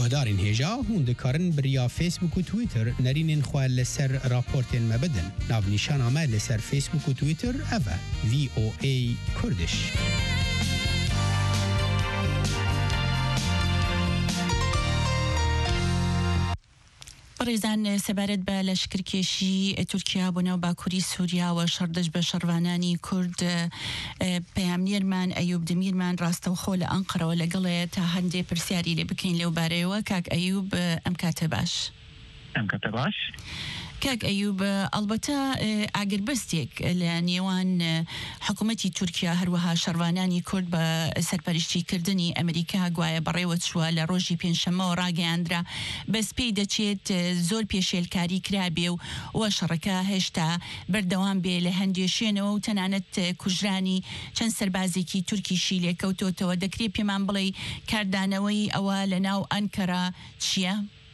هوادارین هێژا هون دikarin biriya Facebook û Twitter nerînên xwe li ser raportên me bidin. Navnîşana me li ser Facebook û Twitter ev e VOA Kurdiş. ڕێزان سەبارەت بە لەشکرکێشی تورکیا بۆ ناو باکووری سووریا و شەردەش بە شەڕوانانی کورد پەیامنێرمان ئەیوب دمیرمان ڕاستەوخۆ لە ئەنقەرەوە لەگەڵێ تا هەندێک پرسیاری لێ بکەین لەو بارەیەوە. کاک ئەیوب ئەم کاتە باش. کاک ئەیوب ئەلبەتە ئاگربەستێک لە نێوان حکوومەتی تورکیا هەروەها شەڕوانانی کورد بە سەرپەرشتیکردنی ئەمریکا گوایە بەڕێوە چووە لە ڕۆژی پێنجشەممەوە ڕاگەیاندرا بەس پێی دەچێت زۆر پێشێلکاری کرابێ و شەڕەکە هێشتا بەردەوام بێ لە هەندێک شوێنەوە و تەنانەت کوژرانی چەند سەربازێکی تورکیشی لێکەوتۆتەوە. دەکرێت پێمان بڵێ کاردانەوەی ئەوە لە ناو ئەنکەرا چییە؟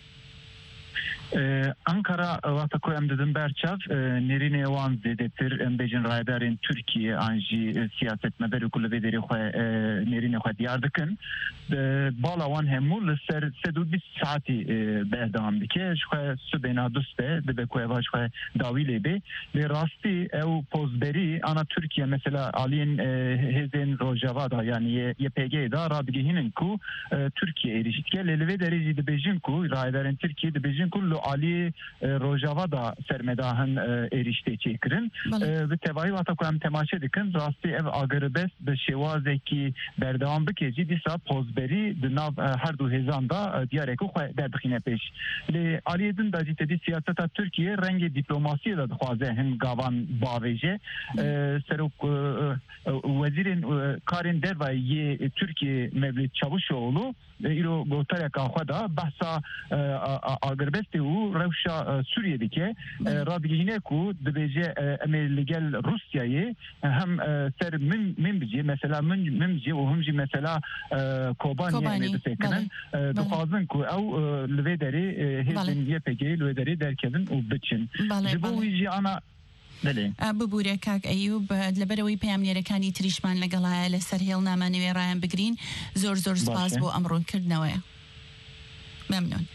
Ankara vaqta em dedim berçav nerine wan zêdetir em bêjin rayedarên Tirkiye an jî siyasetmeber ku li vê derê xwe nerînê xwe diyar dikin. Bala wan hemû li ser 120 saetî berdewam dike. Ji xwe subêna dust be dibe ku eva ji xwe dawî lê bê. Lê rastî ew pozberî ana Tirkiye mesela aliyên hêzên Rojava da yani YPG da radigihînin ku Tirkiye êriştike. Lê li vê derê jî dibêjin ku rayedarên Tirkiye dibêjin ku Ali Rojava da sermedahin erişte çekirin. Ve tevayı vata koyam temaşe dikin. Rastı ev agaribest de şevazeki berdevam bikeci disa pozberi de nav her du hezanda diyareko derdixine peş. Le Aliye'din da ciddi siyaseta Türkiye rengi diplomasiye da dixwaze hem gavan baveje. Serok vezirin karin devayı Türkiye Mevlüt Çavuşoğlu İro gotareka xwe da behsa agirbestê û rewşa Sûriyedeki radigihîne ku dibêje em ê li gel Rusyayê hem ser min bicî mesela min bicî û him jî mesela Kobaniyê difêkirin dixwazin ku ew li vê derê hêzên YPG li vê derê derkevin û biçin. Ji bo wî jî ana ببوورە کاک ئەیوب لەبەرەوەی پەیامنێرەکانی تریشمان لەگەڵایە لەسەر هێڵنامانەوێ ڕایان بگرین. زۆر سپاس بۆ ئەمڕۆکردنەوەی. مەمنون.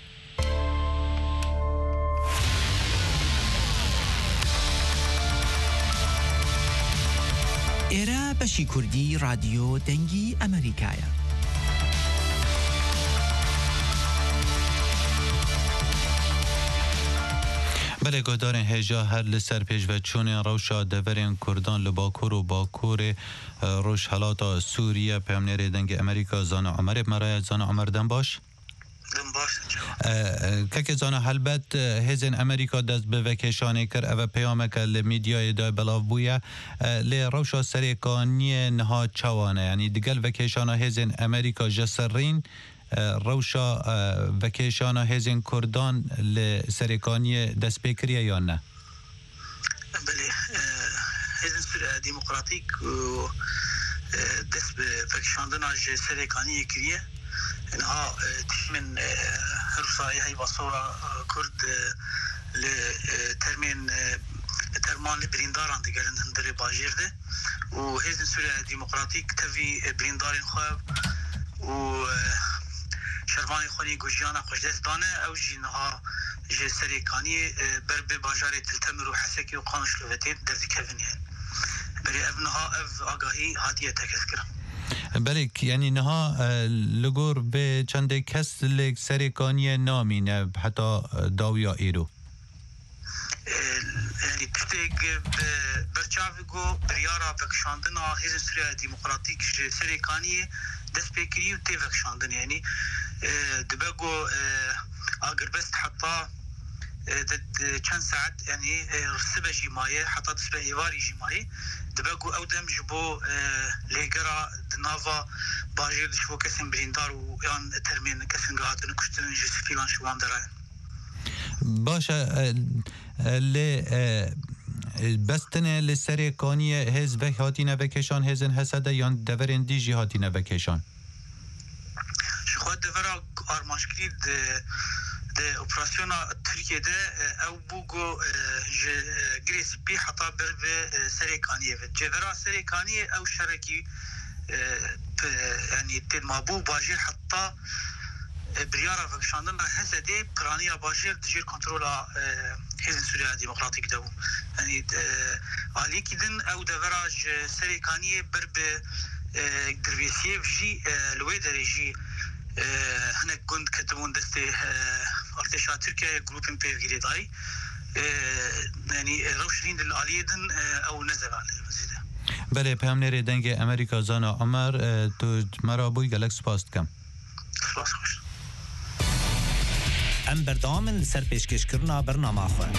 ئێرە بەشی کوردی رادیۆ دەنگی ئەمریکایە. بله گودارین هجا هر لسر پیش و چون روشا دورین کردان لباکور و باکور روش حالاتا سوریه پیامنیر دنگ امریکا زان عمر مرای زان عمر دن باش که زان حلبت هزین امریکا دست به وکشانی کر او پیامک لمیدیای دای بلاو بویا لی روشا سریکانی نها چوانه یعنی دیگل وکشانا هزین امریکا جسرین روشا وکیشانا هزین کردان لسریکانی دست بکریه یا نه؟ بله هزین دیموکراتیک دست به وکیشاندن از سریکانی کریه اینها تیمن روسایی های باسورا کرد لترمین ترمان برینداران دیگرن هندری باجیرده و هزین سوریه دیموکراتیک تاوی بریندارین خواب و شرمانی خونی گوجیانا خوشدستانه او جینها جه سریکانی بر به باجار تلتمر و حسکی و قانش لوتین درزی کفنیه بری افنها اف آگاهی هاتیه تکس کرم بله یعنی نها لگور به چند کس لگ سریکانی نامینه حتی داویا ایرو یعنی تشتیگ برچاوگو بریارا بکشاندنا هیز سوریه دیموکراتیک جه سریکانی دست بکری و تیوکشاندن یعنی دبگو اگربست حتی چند ساعت یعنی رسبه جیمایه حتی دسبه ایواری جیمایه دبگو او دم جبو لیگرا دناوا باجیر دشبو کسین بریندار و یان ترمین کسین گهاتن کشتن جسفیلان شوان درائن باشه بستنه لسریکانی هز و هاتینه وکشان هزن حسده یا دورن دیجی هاتینه وکشان شخوات دورا آرمانشگری ده اپراسیون ترکیه ده او بوگو گریس بی حتا بر به سریکانیه و جورا سریکانیه او شرکی یعنی تلمابو باجیر حتا بريارة فكشاندن هسه دي برانيا باشير دجير كنترولا حزب سوريا ديمقراطيك دو يعني عليك إذن أو دفراج سريكانية برب درويسيف جي الويدر جي هناك كنت كتبون دستي ارتشا تركيا جروب امبير جريداي يعني روشنين الاليدن او نزل على المزيد بله پیامنری دنگ امریکا زانا عمر تو مرا بوی گلکس پاست کم خلاص خوش ام بردامن سر پیشکش کرنا برنامه خواه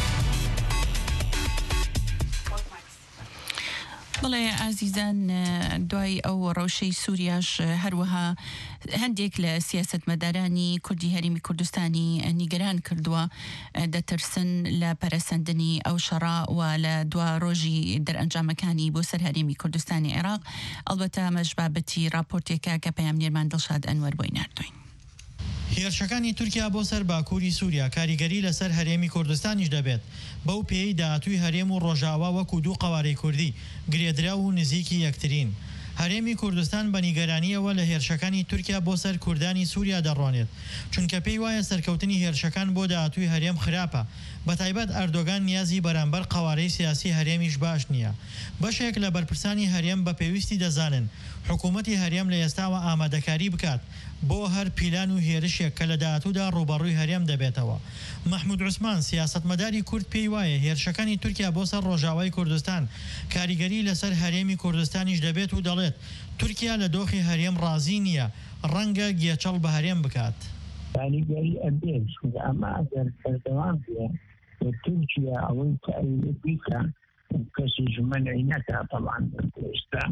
بەڵێ ئازیزان دوای ئەو ڕەوشەی سووریاش هەروەها هەندێک لە سیاسەتمەدارانی کوردی هەرێمی کوردستانی نیگەران کردووە دەترسن لە پەرەسەندنی ئەو شەڕا و لە دوا ڕۆژی دەرئەنجامەکانی بۆ سەر هەرێمی کوردستانی عێراق ئەلبەتە ئەمەش بابەتی راپۆرتێکە کە پەیامنێرمان دڵشاد ئەنوەر بۆی ناردوین. هێرشەکانی تورکیا بۆ سەر باکووری سووریا کاریگەری لەسەر هەرێمی کوردستانیش دەبێت بەو پێی داهاتووی هەرێم و ڕۆژاوا وەکو دوو قەوارەی کوردی گرێدرا و نزیکی یەکترین. هەرێمی کوردستان بە نیگەرانیەوە لە هێرشەکانی تورکیا بۆ سەر کوردانی سووریا دەڕوانێت چونکە پێی وایە سەرکەوتنی هێرشەکان بۆ داهاتووی هەرێم خراپە بەتایبەت ئەردۆگان نیازی بەرامبەر قەوارەی سیاسی هەرێمیش باش نییە. بەشێک لە بەرپرسانی هەرێم بە پێویستی دەزانن حکوومەتی هەرێم لە ئێستاوە ئامادەکاری بکات بۆ هەر پیلان و هێرشێک کە لە داهاتوودا ڕوبەڕووی هەرێم دەبێتەوە. محمود عوسمان سیاسەتمەداری کورد پێی وایە هێرشەکانی تورکیا بۆ سەر ڕۆژاوای کوردستان کاریگەری لەسەر هەرێمی کوردستانیش دەبێت و دەڵێت تورکیا لە دۆخی هەرێم ڕازی نییە ڕەنگە گێچەڵ بە هەرێم بکات. کاریگەری ئەبێت ئەمە ئەگەر بەردەوام بێ تورکیا ئەوەی تایید بیکە کەسیش منعی نەکات طبعا ئێستا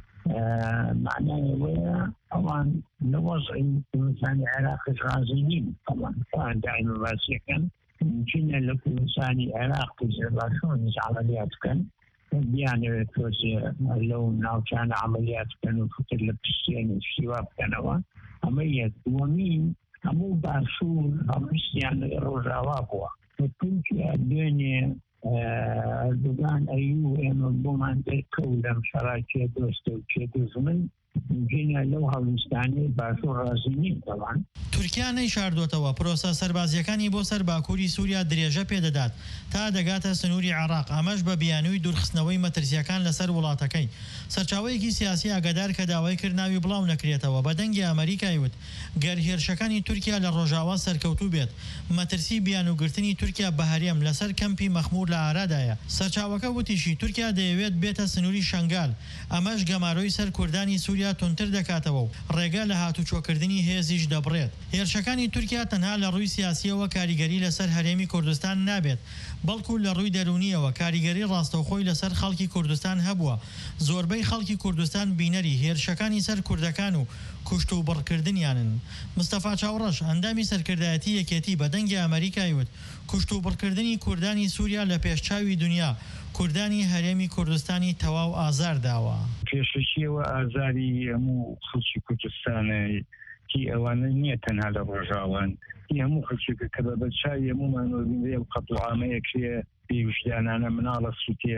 معناه ويا طبعا لوضع الإنسان العراقي الرازيين طبعا دائما راسيا كان يمكن لكل إنسان عراقي زرباشون عمليات كان يعني توزيع اللون أو كان عمليات كانوا فتر لبسين الشباب كانوا عمليات ومين همو باشون همش يعني الرجاوابوا وتنكي الدنيا اردوغان ایو امبومان در کولم شراکه دوست و که دوزمن جينا لو هاوستاني باشو رازيني طبعا تورکیا نەیشاردوتەوە پرۆسە سەربازیەکانی بۆ سەر باکووری سووریا درێژە پێدەدات تا دەگاتە سنووری عێراق ئەمەش بە بیانووی دوورخستنەوەی مەترسیەکان لەسەر وڵاتەکەی. سەرچاوەیەکی سیاسی ئاگادار کە داوای کرد ناوی بڵاو نەکرێتەوە بە دەنگی ئەمریکای وت گەر هێرشەکانی تورکیا لە ڕۆژاوا سەرکەوتوو بێت مەترسی بیانوگرتنی تورکیا بە هەرێم لەسەر کەمپی مەخمور لە ئارادایە. سەرچاوەکە وتیشی تورکیا دەیەوێت بێتە سنووری شەنگال ئەمەش گەماڕۆی سەر کوردانی سووریا تونتر دەکاتەوە و ڕێگە لە هاتوچۆکردنی هێزیش دەبڕێت. هێرشەکانی تورکیا تەنها لە ڕووی سیاسیەوە کاریگەری لەسەر هەرێمی کوردستان نابێت بەڵکو لە ڕووی دەرونیەوە کاریگەری ڕاستەوخۆی لەسەر خەڵکی کوردستان هەبووە. زۆربەی خەڵکی کوردستان بینەری هێرشەکانی سەر کوردەکان و کوشت و بڕکردنیانن. مستەفا چاوڕەش ئەندامی سەرکردایەتی یەکێتی بە دەنگی ئەمریکای وت کوشت و بڕکردنی کوردانی سووریا لە پێشچاوی دنیا کوردانی هەرێمی کوردستانی تەواو ئازار داوە. پێشەکیەوە ئازاری هەموو خەڵکی کوردستانە کی ئەوانە نییە تەنها لە ڕۆژاوان هەموو خەڵکێکە کە بە بەرچاوی هەمومانەوەبینێ و قەت و عامەیەکرێ پێویژدانانە مناڵە سووتێ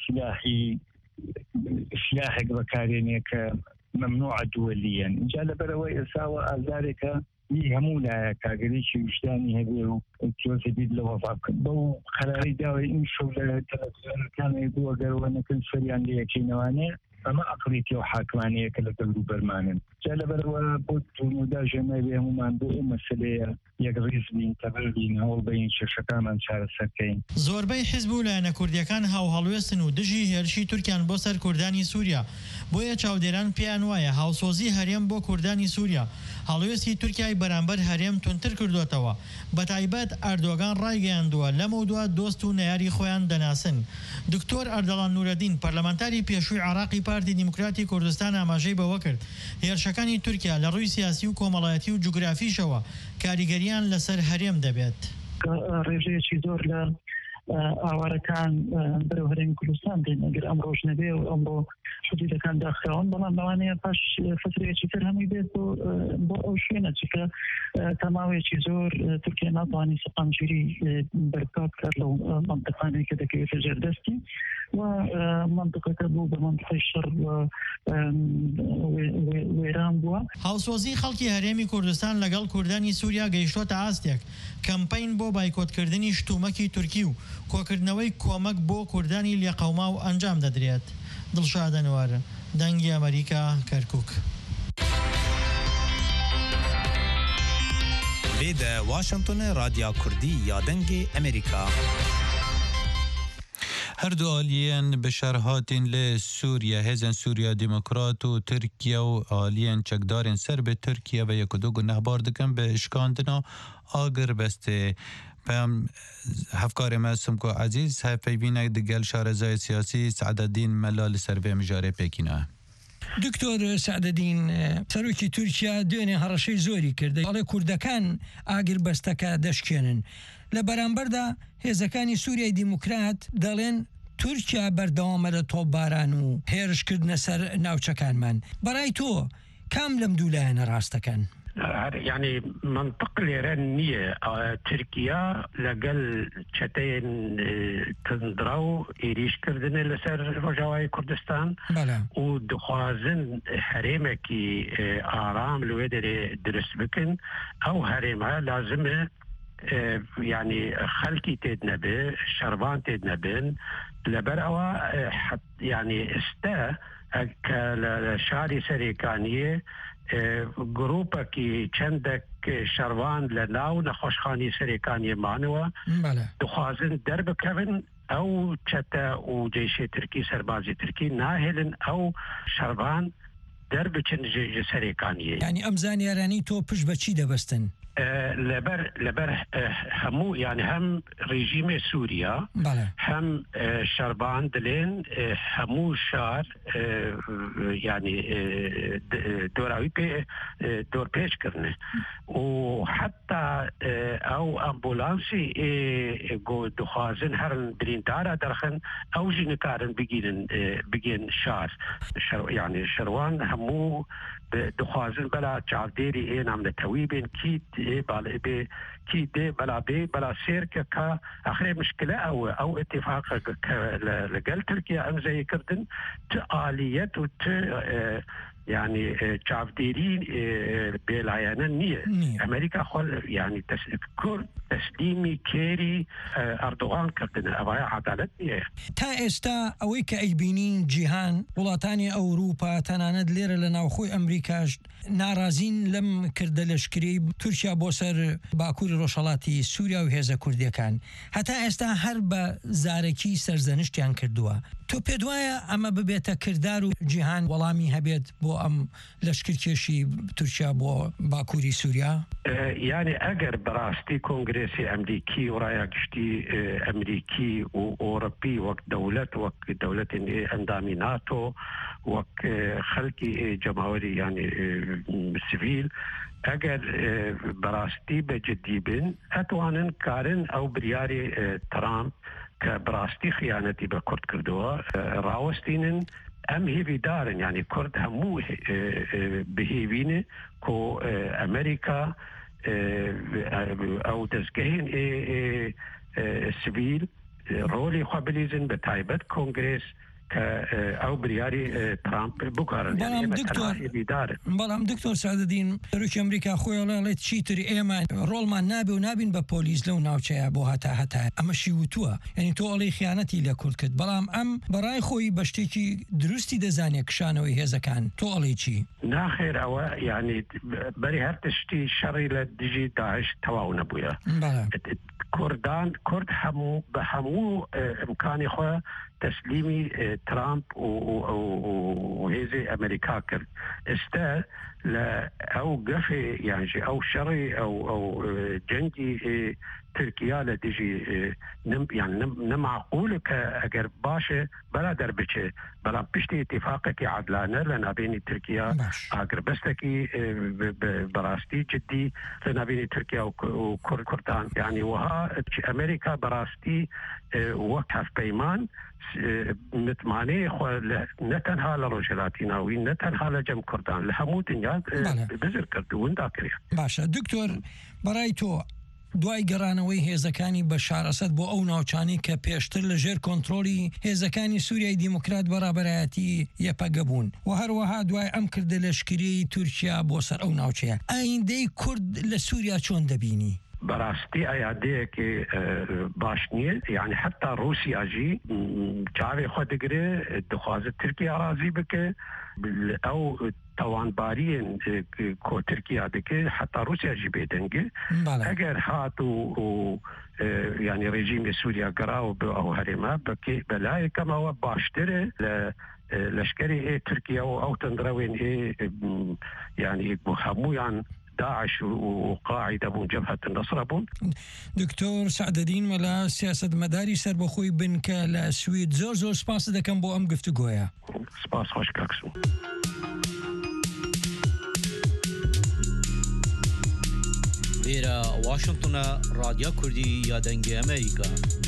سلاحێک بەکارێنێ کە ممنوع دوليا إن جاء لبروي إساوة أزارك هەموو لایە کاگەرێکی وشدانی هەبێ و تۆزە بیت لە وەفا بکەن بەو قەراری داوای ئین شەو لە تەلەڤیزیۆنەکانی بووە گەڕوەنەکەن سەریان لێ یەکەینەوانێ ئەمە ئەقڵێتی و حاکمانەیە کە لە دەور و بەرمانن جا لەبەرەوە بۆ توونودا ژێمای هەمومان بۆ ئەو مەسەلەیە یەکڕیز بین تەبەربین هەوڵ بەین کێشەکانمان چارەسەرکەین. زۆربەی حیزب و لایەنە کوردیەکان هاوهەڵوێستن و دژی هێرشی تورکیان بۆ سەر کوردانی سووریا بۆیە چاودێران پێیان وایە هاوسۆزی هەرێم بۆ کوردانی سووریا هەڵوێستی تورکیای بەرامبەر هەرێم تونتر کردوێتەوە بەتایبەت ئەردۆگان ڕایگەیاندووە لەمە دووە دۆست و نەیاری خۆیان دەناسن. دکتۆر ئەردەڵان نورەدین پەرلەمانتاری پێشووی عێراقی پارتی دیموکراتی کوردستان ئاماژەی بەوە کرد هێرشەکانی تورکیا لە ڕووی سیاسی و کۆمەڵایەتی و جوگرافیشەوە کاریگەریان لەسەر هەرێم دەبێت. ڕێژەیەکی زۆر لە ئاوارەکان بەرەو هەرێمی کوردستان دێن ئەگەر ئەم ڕۆژ نەبێ و ئەمڕۆ حدودەکان داخراون بەڵام لەوانەیە پاش فترەیەکی تر هەمووی بێت بۆ ئەو شوێنە چکە تەماوەیەکی زۆر تورکیا ناتوانانی سەقامگیری بەرپا بکات لەو مەنتیقانەی کە دەکەوێتە ژێردەستی و منطقەکە بوو بە منطقەی شەڕ و وێران بووە. هاوسۆزی خەڵکی هەرێمی کوردستان لەگەڵ کوردانی سووریا گەیشتۆتە ئاستێک کەمپین بۆ بایکۆتکردنی شتومەکی تورکی و کۆکردنەوەی کۆمەک بۆ کوردانی لێقەوما و ئەنجام دەدرێت. دڵشادە نوارە، دەنگی ئەمریکا، کەرکووک. لێدە واشنگتن رادیا کوردی یا دەنگی ئەمریکا. هەردوو ئالیەن بەشارهاتین لە سووریا هێزن سووریا دیموکرات و تورکیا و ئالیەن چەکدارên سەر بە تورکیا بە یەک و دو گونەهبار dikin bi şikandina Agiribestê. Peyam hevkarê me Simko Ezîz hevpeyvînek digel şarezayê siyasî Se'dedîn Mela li ser vê mijarê pêkîne. دکتۆر سعدەدین سەرۆکی تورکیا دوێنێ هەڕەشەی زۆری کرده ئەڵێ کوردەکان ئاگربەستەکە دەشکێنن لە بەرامبەردا هێزەکانی سووریای دیموکرات دەڵێن تورکیا بەردەوامە لە تۆپباران و هێرشکردنە سەر ناوچەکانمان بەڕای تۆ کام لەم دوو لایەنە ڕاستەکەن؟ يعني منطق ليران نية تركيا لقل شتين تندرو إيريش كردن لسر رجاوي كردستان ودخوازن حريمكي آرام لويدر درس بكن أو حريمها لازم يعني خلقي تدنبه شربان تدنبن لبرأوا يعني استا كشاري سريكانية گروپێکی چەندێک شەروان لە ناو نەخۆشخانی سەرەکانی مانەوە دخوازن دەربکەون ئەو چەتە و جێشی ترکی سەربازی ترکی ناهێلن ئەو شەروان دەربچن سەرەکانیە. یعنی ئەم زانیارانی تۆ پشت بە چی دەبەستن؟ لبر همو يعني هم رژیم سوریا هم شربان دلين همو شار يعني دور پیش کرنه وحتى او امبولانسي دخوازن هرن برين دارا درخن او جنكارن بگين شار يعني شروان همو دخوازن بلا چاودێری ئێنام لە تەویبێن کی دێ بەلا سێرکە کە ئەخرێ مشکلە ئەو اتفاق لەگەل تورکیا ئەمزەیە کردن ت ئالیەت و ت يعني چاودێری بێلایەنە نییە ئەمریکا خۆ يعني کورد تسلیمی کێری ئەردوغان کردنە ئەوەیە عەدالەت نییە. تا ئێستا ئەوەی کە ئەیبینین جیهان وڵاتانی ئەوروپا تەنانەت لێرە لە ناوخۆی ئەمریکاش ناڕازین لەم کردە لەشکری تورکیا بۆ سەر باکووری ڕۆژهەڵاتی سووریا و هێزە کوردیەکان هەتا ئێستا هەر بە زارەکی سەرزەنشتیان کردووە. تۆ پێت وایە ئەمە ببێتە کردار و جیهان وەڵامی هەبێت بۆ ئەم لەشکرکێشی تورکیا بۆ باکووری سووریا؟ يعني ئەگەر بەڕاستی کۆنگرێسی ئەمریکی و ڕایەگشتی ئەمریکی و ئۆڕۆپی وەک دەولەت وەک دەولەتی ئەندامی ناتۆ وەک خەڵکی جەماوەری يعني سیڤیل ئەگەر بەڕاستی بەجددی بن ئەتوانن کارن ئەو بریاری ترامپ کە بەڕاستی خیانەتی بە کورد کردووە ڕاوەستینن ئەم هێویدارن يعني کورد هەموو بهێوینە کۆ ئەمریکا ئەو دەستگەهێن سیڤیل ڕۆلی خوا بلیزن بە تایبەت کۆنگرێس ئەو بریاری ترامپ بکارن. بەڵام دکتۆر سعدەدین سەرۆکی ئەمریکا خۆی ئەڵێت چیتر ئێمە ڕۆڵمان نابێ و نابین بە پۆلیس لەو ناوچەیە بۆ هەتا ئەمەشی وتووە یعنی تۆ ئەڵێ خیانەتی لە کورد کرد بەڵام ئەم بەڕای خۆی بە شتێکی دروستی دەزانێت کشانەوەی هێزەکان تۆ ئەڵێ چی؟ ناخێر ئەوە یعنی بەری هەر تشتی شەڕی لە دژی داعش تەواو نەبووە. کورد هەموو بە هەموو ئیمکانی خۆ تسلیمی ترامپ و هێزی ئەمریکا کرد ئێستا لە ئەو گەفێ یانژی ئەو شەڕی ئەو جەنگی ترکیا لە دژی نەماقولە کە ئەگەر باشە بەلا دەربچێ بەڵام پشتی اتفاقێکی عادلانە لە ناوبینی تورکیا ئاگربەستێکی بەڕاستی جدی لە ناوبینی تورکیا و کوردان یعنی وها ئەمریکا بەڕاستی وەک هەفپەیمان متمانەی خۆ نەتەنها لە ڕۆژهەڵاتی ناوی نەتەنها لە جەم کوردان لە هەموو دنیا بزر کرد و وندا کرد. باشە دکتۆر بەڕای تۆ دوای گەڕانەوەی هێزەکانی بەشار ئەسەد بۆ ئەو ناوچانەی کە پێشتر لە ژێر کۆنتڕۆلی هێزەکانی سووریای دیموکرات بەڕابەرایەتی یەپەگە بوون و هەروەها دوای ئەم کردە لەشکری تورکیا بۆ سەر ئەو ناوچەیە ئایندەی کورد لە سووریا چۆن دەبینی؟ براستي اياديك باشنيه يعني حتى روسيا جي جاري خدقري دخواز تركيا راضي بك او توان بارين كو تركيا دك حتى روسيا جي بيدنجي اگر هاتو يعني ريجيم سوريا قراو او هرما بكي بلاي كما هو باشتري لشكري تركيا او تندروين يعني بخمويان داعش وقاعدة من جبهة النصرة بون. دكتور سعد الدين ملا سياسة مداري سر بخوي بنك لسويد زور سپاس دكم بو ام گفتگويا. سپاس خوش كاكسو. ويرا واشنطن راديو كردي يا دنگي امريكا.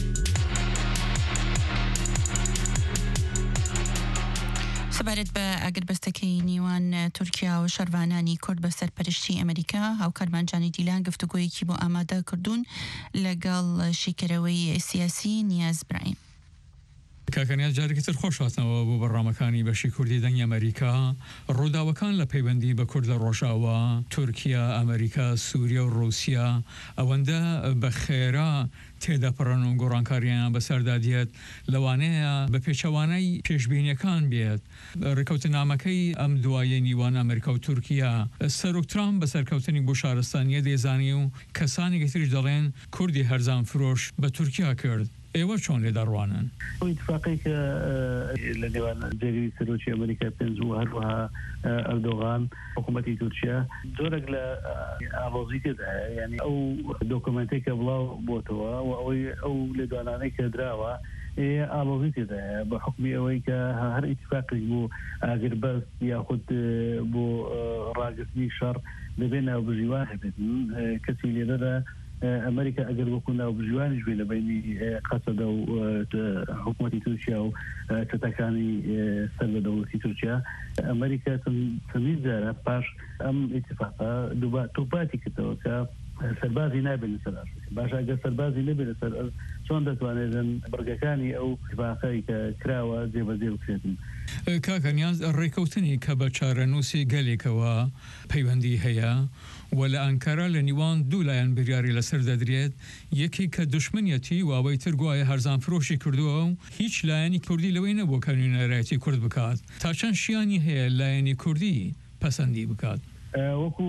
سەبارەت بە ئاگربەستەکەی نیوان تورکیا و شەروانانی کورد بە سەرپەرشتی ئەمریکا هاوکارمانجانی دیلان گفتوگۆیەکی بۆ ئامادە کردوون لەگەڵ شیکەرەوەی سیاسی نیاز برایم. کاکەنیاز جارێکی تر خۆش هاتنەوە بۆ بەڕامەکانی بەشی کوردی دەنگی ئەمریکا ڕووداوەکان لە پەیوەندی بە کورد لە ڕۆژاوە تورکیا ئەمریکا سووریا و رووسیا ئەوەندە بە خێرا تێدا پەڕن و گۆڕانکاریان بەسەردادێت لەوانەیە بە پێچەوانەی پێشبینیەکان بێت ڕێکەوتنامەکەی ئەم دوایە نیوان ئەمریکا و تورکیا سەرۆک ترامپ بە سەرکەوتنی بۆ شارستانیە دێزانی و کەسانی تریش دەڵێن کوردی هەرزان فرۆش بە تورکیا کرد. ئێوە چۆن لێداڕوانن؟ اتفاقی کە لە نێوان جێگەری سەرۆکی ئەمریکا پێنج و هەروەها ئەردۆغان حکوومەتی تورکیا زۆرێک لە ئاڵۆزی تێدایە یعنی ئەو دۆکومنتێک کە بڵاو بۆتەوە و ئەوەی ئەو لێدوانانەی کە دراوە ئاڵۆزی تێدایە بە حکمی ئەوەی کە هەر ئیتفاقی بۆ ئاگربەست یاخود بۆ ڕاگرتنی شەڕ دەبێت ناوبژیوان هەبێت کەسی لێرەدا ئەمریکا ئەگەر وەکو ناوبژیوانیش بێ لە بینی قەسەدە و حکوومەتی تورکیا و چەتەکانی سەر بە دەوڵەتی تورکیا ئەمریکا چەندین جارە پاش ئەم ئیتفاقا توپاتی کردەوە کە سەربازی نابێت لەسەر باش ئەگەر سەربازی نەبێت لەسەر چۆن دەتوانێتن بڕگەکانی ئەو اتفاقی کە کراوە جێبەجێ بکرێتن. کاکەنیاز ڕێکەوتنی کە بە چارەنووسی گەلێکەوە پەیوەندی هەیە و لە ئەنکارا لە نیوان دوو لایەن بریاری لەسەر دەدرێت یەکی کە دشمنیەتی واوەی تر گوایە هەرزان فرۆشی کردووە و هیچ لایەنی کوردی لەوەی نەبوو کە نوێنەرایەتی کورد بکات تا چەند شیانی هەیە لایەنی کوردی پەسەندی بکات. وەکو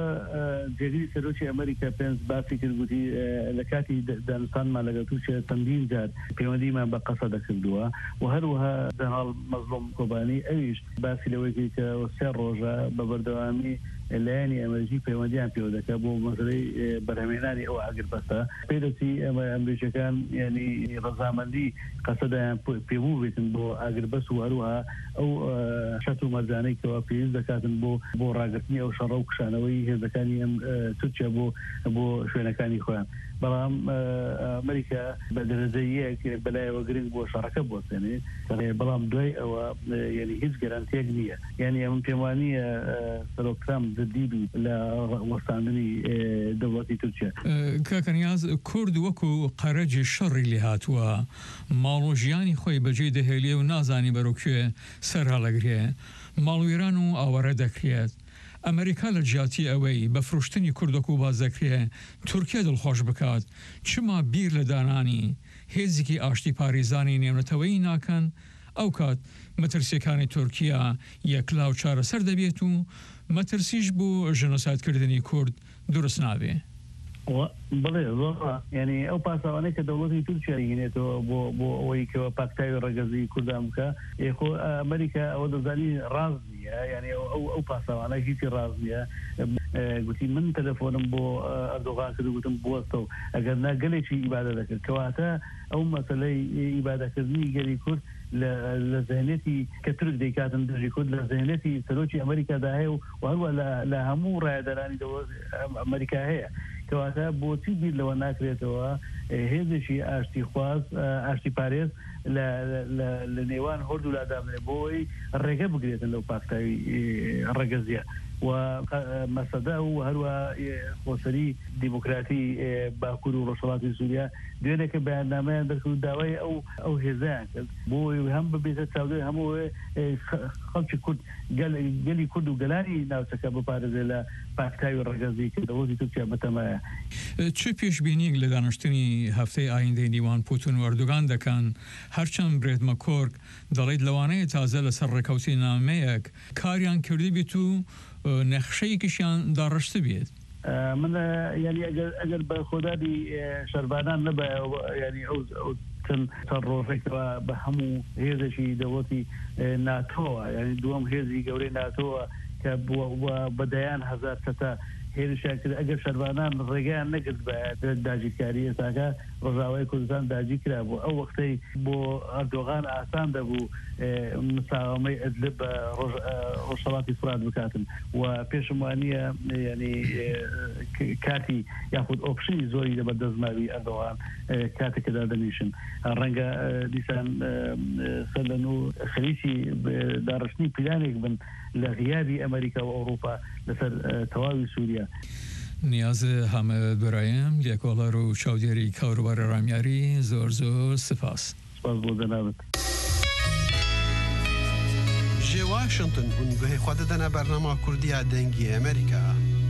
جێگەری سەرۆکی ئەمریکا پێنج باسی کردگوتی لە کاتی دانستانمان لەگەڵ تورکیا چەندین جار پەیوەندیمان بە قەسەدە کردووە و هەروەها جەناڵ مەزلوم کۆبانی ئەویش باسی لەوەی کە سێ ڕۆژە بە بەردەوامی لایەنی ئەمریکی پەیوەندیان پێوە دەکات بۆ مەسەلەی بەرهەمێنانی ئەو ئاگربەستە پێدەچی ئەمە ئەمریکیەکان یعنی ڕەزامەندی قەسەدایان پێبوو بێتن بۆ ئاگربەست و هەروەها ئەو شەت و مەرجانەی کەوا پێویست دەکاتن بۆ ڕاگرتنی ئەو شەڕە و کشانەوەی هێزەکانی ئەم تورکیا بۆ شوێنەکانی خۆیان. بەڵام ئەمریکا بە دەرەجەی یەک بەلایەوە گرنگ بۆ شەڕەکە بۆسێنێ بەڵام دوای ئەوە یعنی هیچ گەرانتیەک نییە یعنی ئەم پێم وانییە سەرۆک ترامپ زدیبی لە وەستاندنی دەوڵەتی تورکیا. کاکەنیاز کورد وەکو قەرەجی شەڕی لێ هاتووە ماڵۆژیانی خۆی بەجێ دەهێڵێ و نازانی بەرەوکوێ سەر هەڵەگرێ ماڵوێران و ئاوەڕە دەکرێت. ئەمریکا لە جیاتی ئەوەی بە فرۆشتنی کوردەکە و باز دەکرێ تورکیا دڵخۆش بکات چما بیر لە دانانی هێزێکی ئاشتی پاریزانی نێونەتەوەی ناکەن ئەو کات مەترسیەکانی تورکیا یەکلااو چارەسەر دەبێت و مەترسیش بۆ ژنۆسایدکردنی کورد دروست نابێ. بڵێ ینی ئەو پاسەوانەی کە دەوڵەتی تورکیا هێنێتەوە بۆ ئەوەی کەەوە پاکتاوی ڕێگەزی کوردان بکە خۆ ئەمریکا ئەوە دەزانی ڕاز نییە ینی ئەو پاسەوانە هیچی ڕاز نییە گوتی من تەلەفۆنم بۆ ئەردۆغان کرد گوتم بوەستە و ئەگەر ناگەلێکی ئیبادە دەکرد کەواتە ئەو مەسەلەی ئیبادەکردنی گەلی کورد لە ذهنێتی کە تورک دەیکاتن دژی کورد لە ذهنێتی سەرۆکی ئەمریکادا هەیە و هەروە لە هەموو ڕایدەرانی ئەمریکا هەیە کەواتە بۆچی بیر لەوە ناکرێتەوە هێزێکی ئاشتی خواز ئاشتی پارێز لە نێوان هەرد و لادامنێ بۆی ڕێگە بگرێتن لەو پاکتاوی ڕێگەزیە و مەسەدا و هەروە خۆسەری دیموکراتی باکوور و ڕۆژهەڵاتی سووریا دوێنێکە بەیاننامەیان دەکرد داوای ئەو هێزیان کرد بۆی هەم ببێتە چاودێر هەموو خەڵکی کورد گەلی کورد و گەلانی ناوچەکە بپارێزێ لە پاکتاوی ڕێگەزی کە دەوڵەتی تورکیا بەتەمایە. چه پێشبینیک لە دانیشتنی هەفتەی ئایندەی دیوان پوتین و ئەردۆغان دەکەن هەرچەند برێدمە کۆرگ دەڵێت لەوانەیە تازە لەسەر ڕێکەوتی نامەیەک کاریان کردی بێت و نەخشەیەکیشیان داڕشتە بێت. من ینی ئەگەر بە خۆدادی شەربانان نەبە ینی ئەو چەند ڕۆژێکەوە بە هەموو هێزێکی دەوڵەتی ناتۆوە ینی دووەم هێزی گەورەی ناتۆوە کە بەدەیان هەزار سەتا هێرشیان کرد ئەگەر شەربانان ڕێگەیان نەگرت بە داگیرکاری ئێستاکە ڕۆژاوای کوردستان داگیر کرا بوو ئەو وەختەی بۆ ئەردۆغان ئاسان دەبوو مساوامەی ئەدلب بە ڕۆژهەڵاتی فورات بکاتن و پێشم وانییە ینی کاتی یاخود ئۆپشنی زۆری لە بەردەستماوی ئەردۆغان کاتێکدا دەنیشن ڕەنگە دیسان سەلەن و خەریکی داڕشتنی پلانێک بن لە غیابی ئەمریکا و ئەوروپا لەسەر تەواوی سووریا. نیاز هەمە برایم لێکۆڵەر و چاودێری کاروبارە ڕامیاری زۆر سپاس. سپاس بۆ جەنابەت. ji Washington hûn guhê xwe didine bernama Kurdiya dengî Amerîka.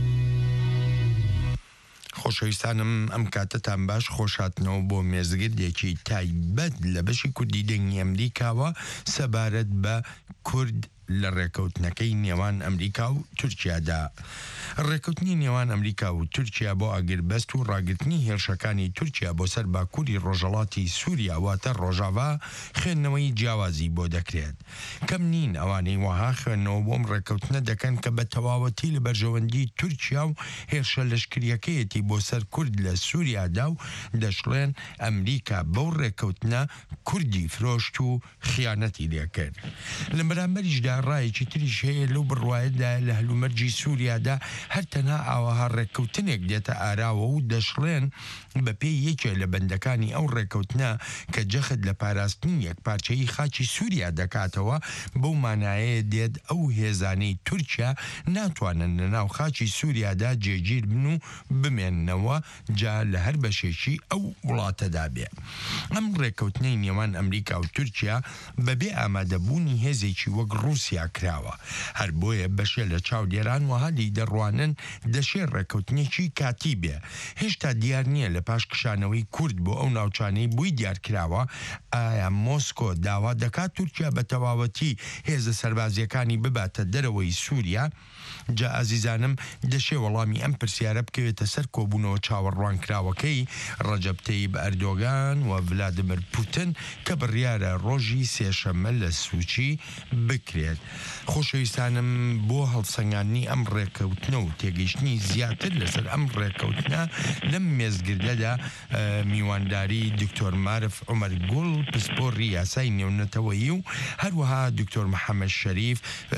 خۆشەویستانم ئەم کاتتان باش خۆشاتنەوە بۆ مێزگردێکی تایبەت لە بەشی کوردی دەنگی ئەمریکاوە سەبارەت بە کورد لە ڕێکەوتنەکەی نێوان ئەمریکا و تورکیادا. ڕێکەوتنی نێوان ئەمریکا و تورکیا بۆ ئاگربەست و ڕاگررتنی هێرشەکانی تورکیا بۆ سەر باکووری ڕۆژهەڵاتی سووریا واتە ڕۆژاوا خوێندنەوەی جیاوازی بۆ دەکرێت. کەم نین ئەوانەی وەها خوێندنەوە بۆم ڕێکەوتنە دەکەن کە بە تەواوەتی لە بەرژەوەندی تورکیا و هێرشە لەشکریەکەیەتی بۆ سەر کورد لە سووریادا و دەشڵێن ئەمریکا بەو ڕێکەوتنە کوردی فرۆشت و خیانەتی لێکرد. لە بەرامبەریشدا ڕایەکی تریش هەیە لەو بڕوایەدا لە هەلومەرجی سووریادا هەر تەنها ئاوەها ڕێککەوتنێک دێتە ئاراوە و دەشڵێن بە پێی یەکێ لە بەندەکانی ئەو ڕێککەوتنە کە جەخت لە پاراستنی یەک پارچەی خاچی سووریا دەکاتەوە بەو مانایەیە دێت ئەو هێزانەی تورکیا ناتوانن لە ناو خاچی سووریادا جێگیر بن و بمێننەوە جا لە هەر بەشێکی ئەو وڵاتەدا بێ. ئەم ڕێککەوتنەی نێوان ئەمریکا و تورکیا بەبێ ئامادەبوونی هێزێکی وەک ڕووسیا کراوە. هەر بۆیە بەشێ لە چاودێران وهالی دەڕوانن دەشێت ڕێککەوتنێکی کاتی بێ. هێشتا دیار نییە لە پاش کشانەوەی کورد بۆ ئەو ناوچانەی بووی دیارکراوە ئایا مۆسکۆ داوا دەکات تورکیا بە تەواوەتی هێزە سەربازیەکانی بباتە دەرەوەی سووریا؟ جا ئازیزانم دەشێ وەڵامی ئەم پرسیارە بکەوێتە سەر کۆبوونەوە چاوەڕوانکراوەکەی ڕەجەب تەیب ئەردۆغان و ڤلادیمیر پوتین کە بڕیارە ڕۆژی سێشەممە لە سوچی بکرێت. خۆشەویستانم بۆ هەڵسەنگاندنی ئەم ڕێکەوتنە و تێگەیشتنی زیاتر لەسەر ئەم ڕێکەوتنە لەم مێزگردەدا میوانداری دکتۆر مارف عومەر گوڵ پسپۆڕی یاسای نێونەتەوەیی و هەروەها دکتۆر محەممەد شەریف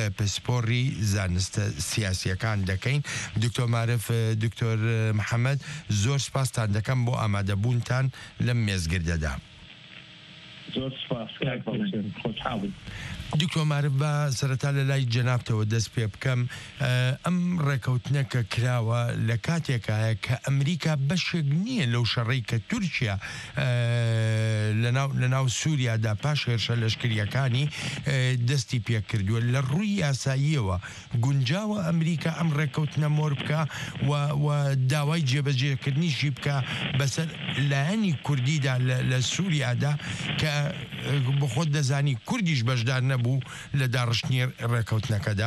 پسپۆڕی زانستە سیاسیەکان دەکەین. دکتۆر مارف دکتۆر محەممەد زۆر سپاسان دەکەم بۆ ئامادەبوونتان لەم مێزگردەدا. دکتۆر مارف بە سەرەتا لە لای جەنابتەوە دەست پێ بکەم ئەم ڕێکەوتنە کە کراوە لە کاتێکایە کە ئەمریکا بەشێک نییە لەو شەڕی کە تورکیا لە ناو سووریادا پاش هێرشە لەشکریەکانی دەستی پێکردووە لە ڕووی یاساییەوە گونجاوە ئەمریکا ئەم ڕێکەوتنە مۆر بکە و داوای جێبەجێکردنیشی بکە بەسەر لایەنی کوردیدا لە سووریادا کە بخۆت دەزانی کوردیش بەشدار نەبوو لە داڕشتنی ڕێکەوتنەکەدا؟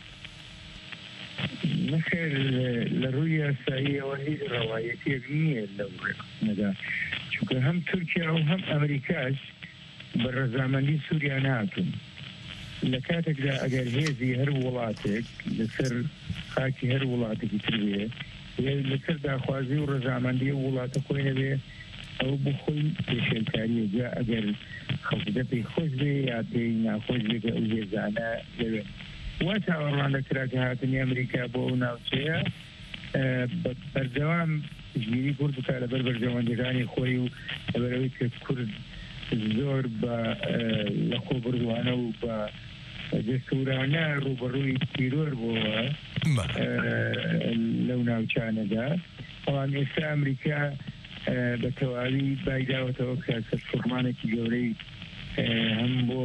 نەخێر لە ڕووی یاساییەوە هیچ ڕەوایەتێک نییە لەو ڕێکەوتنەدا چونکە هەم تورکیا و هەم ئەمریکاش بە ڕەزامەندی سووریا نهاتون. لە کاتێکدا ئەگەر هێزی هەر وڵاتێک لەسەر خاکی هەر وڵاتێکی تر بێ لەسەر داخوازی و ڕەزامەندی وڵاتە خۆی نەبێ ئەو بۆ خۆی پێشێلکاریە جا ئەگەر خەڵکدە پێی خۆش بێ یا پێی ناخۆش بێ کە ئەو هێزانە لەوێن وا چاوەڕوان دەکرا کە هاتنی ئەمریکا بۆ ئەو ناوچەیە بەردەوام ژگیری کورد بکات لەبەر بەرژەوەندەکانی خۆی و لەبەرەوەی کە کورد زۆر بە لەخۆبردوانە و بە جەسوورانە ڕوبەڕووی تیرۆر بووە لەو ناوچانەدا بەڵام ئێستا ئەمریکا بە تەواوی بایداوەتەوە کە سەرسوڕمانێکی گەورەی هەم بۆ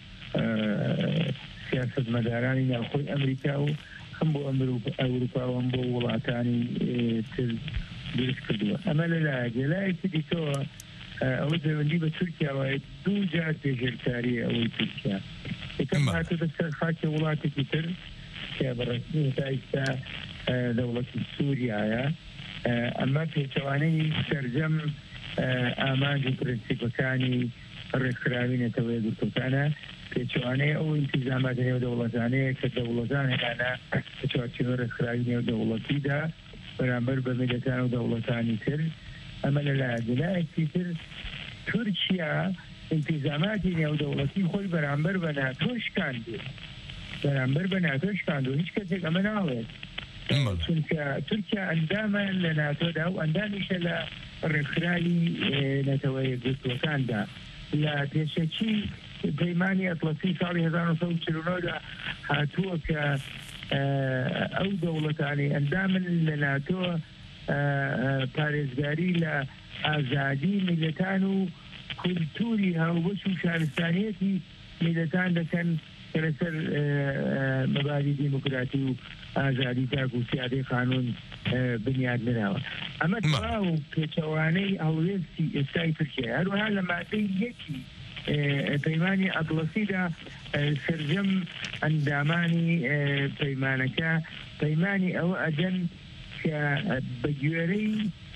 سیاسەتمەدارانی ناوخۆی ئەمریکا و هەم بۆ ئەوروپا و هەم بۆ وڵاتانی تر دروست کردووە ئەمە لەلایەکی دیکەوە ئەوە دەوەندی بە تورکیاوە دوو جار پێشێرکاری ئەوەی تورکیا یەکەم هاتە بەسەر خاکی وڵاتێکی تر کە بەڕێسمی هێتا ئێستا دەوڵەتی سووریایە ئەمە پێچەوانەی سەرجەم ئامانج و پرینسیپەکانی ڕێکخراوی نەتەوەیە گرتوەکانە پێچەوانەی ئەو ئینتیزامات نێو دەوڵەتانەیە کە دەوڵەتانەکانە پێچەوانەی ڕێکخراوی نێو دەوڵەتیدا بەرامبەر بە میلەتان و دەوڵەتانی تر ئەمە لەلایەکی تر تورکیا ئینتیزاماتی نێو دەوڵەتی خۆی بەرامبەر بە ناتۆشکاندێ بەرامبەر بە ناتۆشکاندوو هیچ کەسێک ئەمە ناڵێت چونکە تورکیا ئەندامە لە ناتۆدا و ئەندامیشە لە ڕێکخراوی نەتەوەیە گرتوەکاندا لە پێشەکی پەیمانی ئەتڵەسی ساڵی 1949دا هاتووە کە ئەو دەوڵەتانی ئەندامن لە ناتۆ پارێزگاری لە ئازادی میلەتان و کولتوری هاوبەش و شارستانیەتی میلەتان دەکەن کە لەسەر مەبادی دیموکراتی و ئازادی تاک و سیادەی قانون بنیاد نراوە ئەمە تەواو پێچەوانەی هەوڵێستی ئێستای تورکیا هەروەها لە مادەی یەکی پەیمانی ئەتڵەسیدا سەرجەم ئەندامانی پەیمانەکە پەیمانی ئەوە ئەدەن کە بە گوێرەی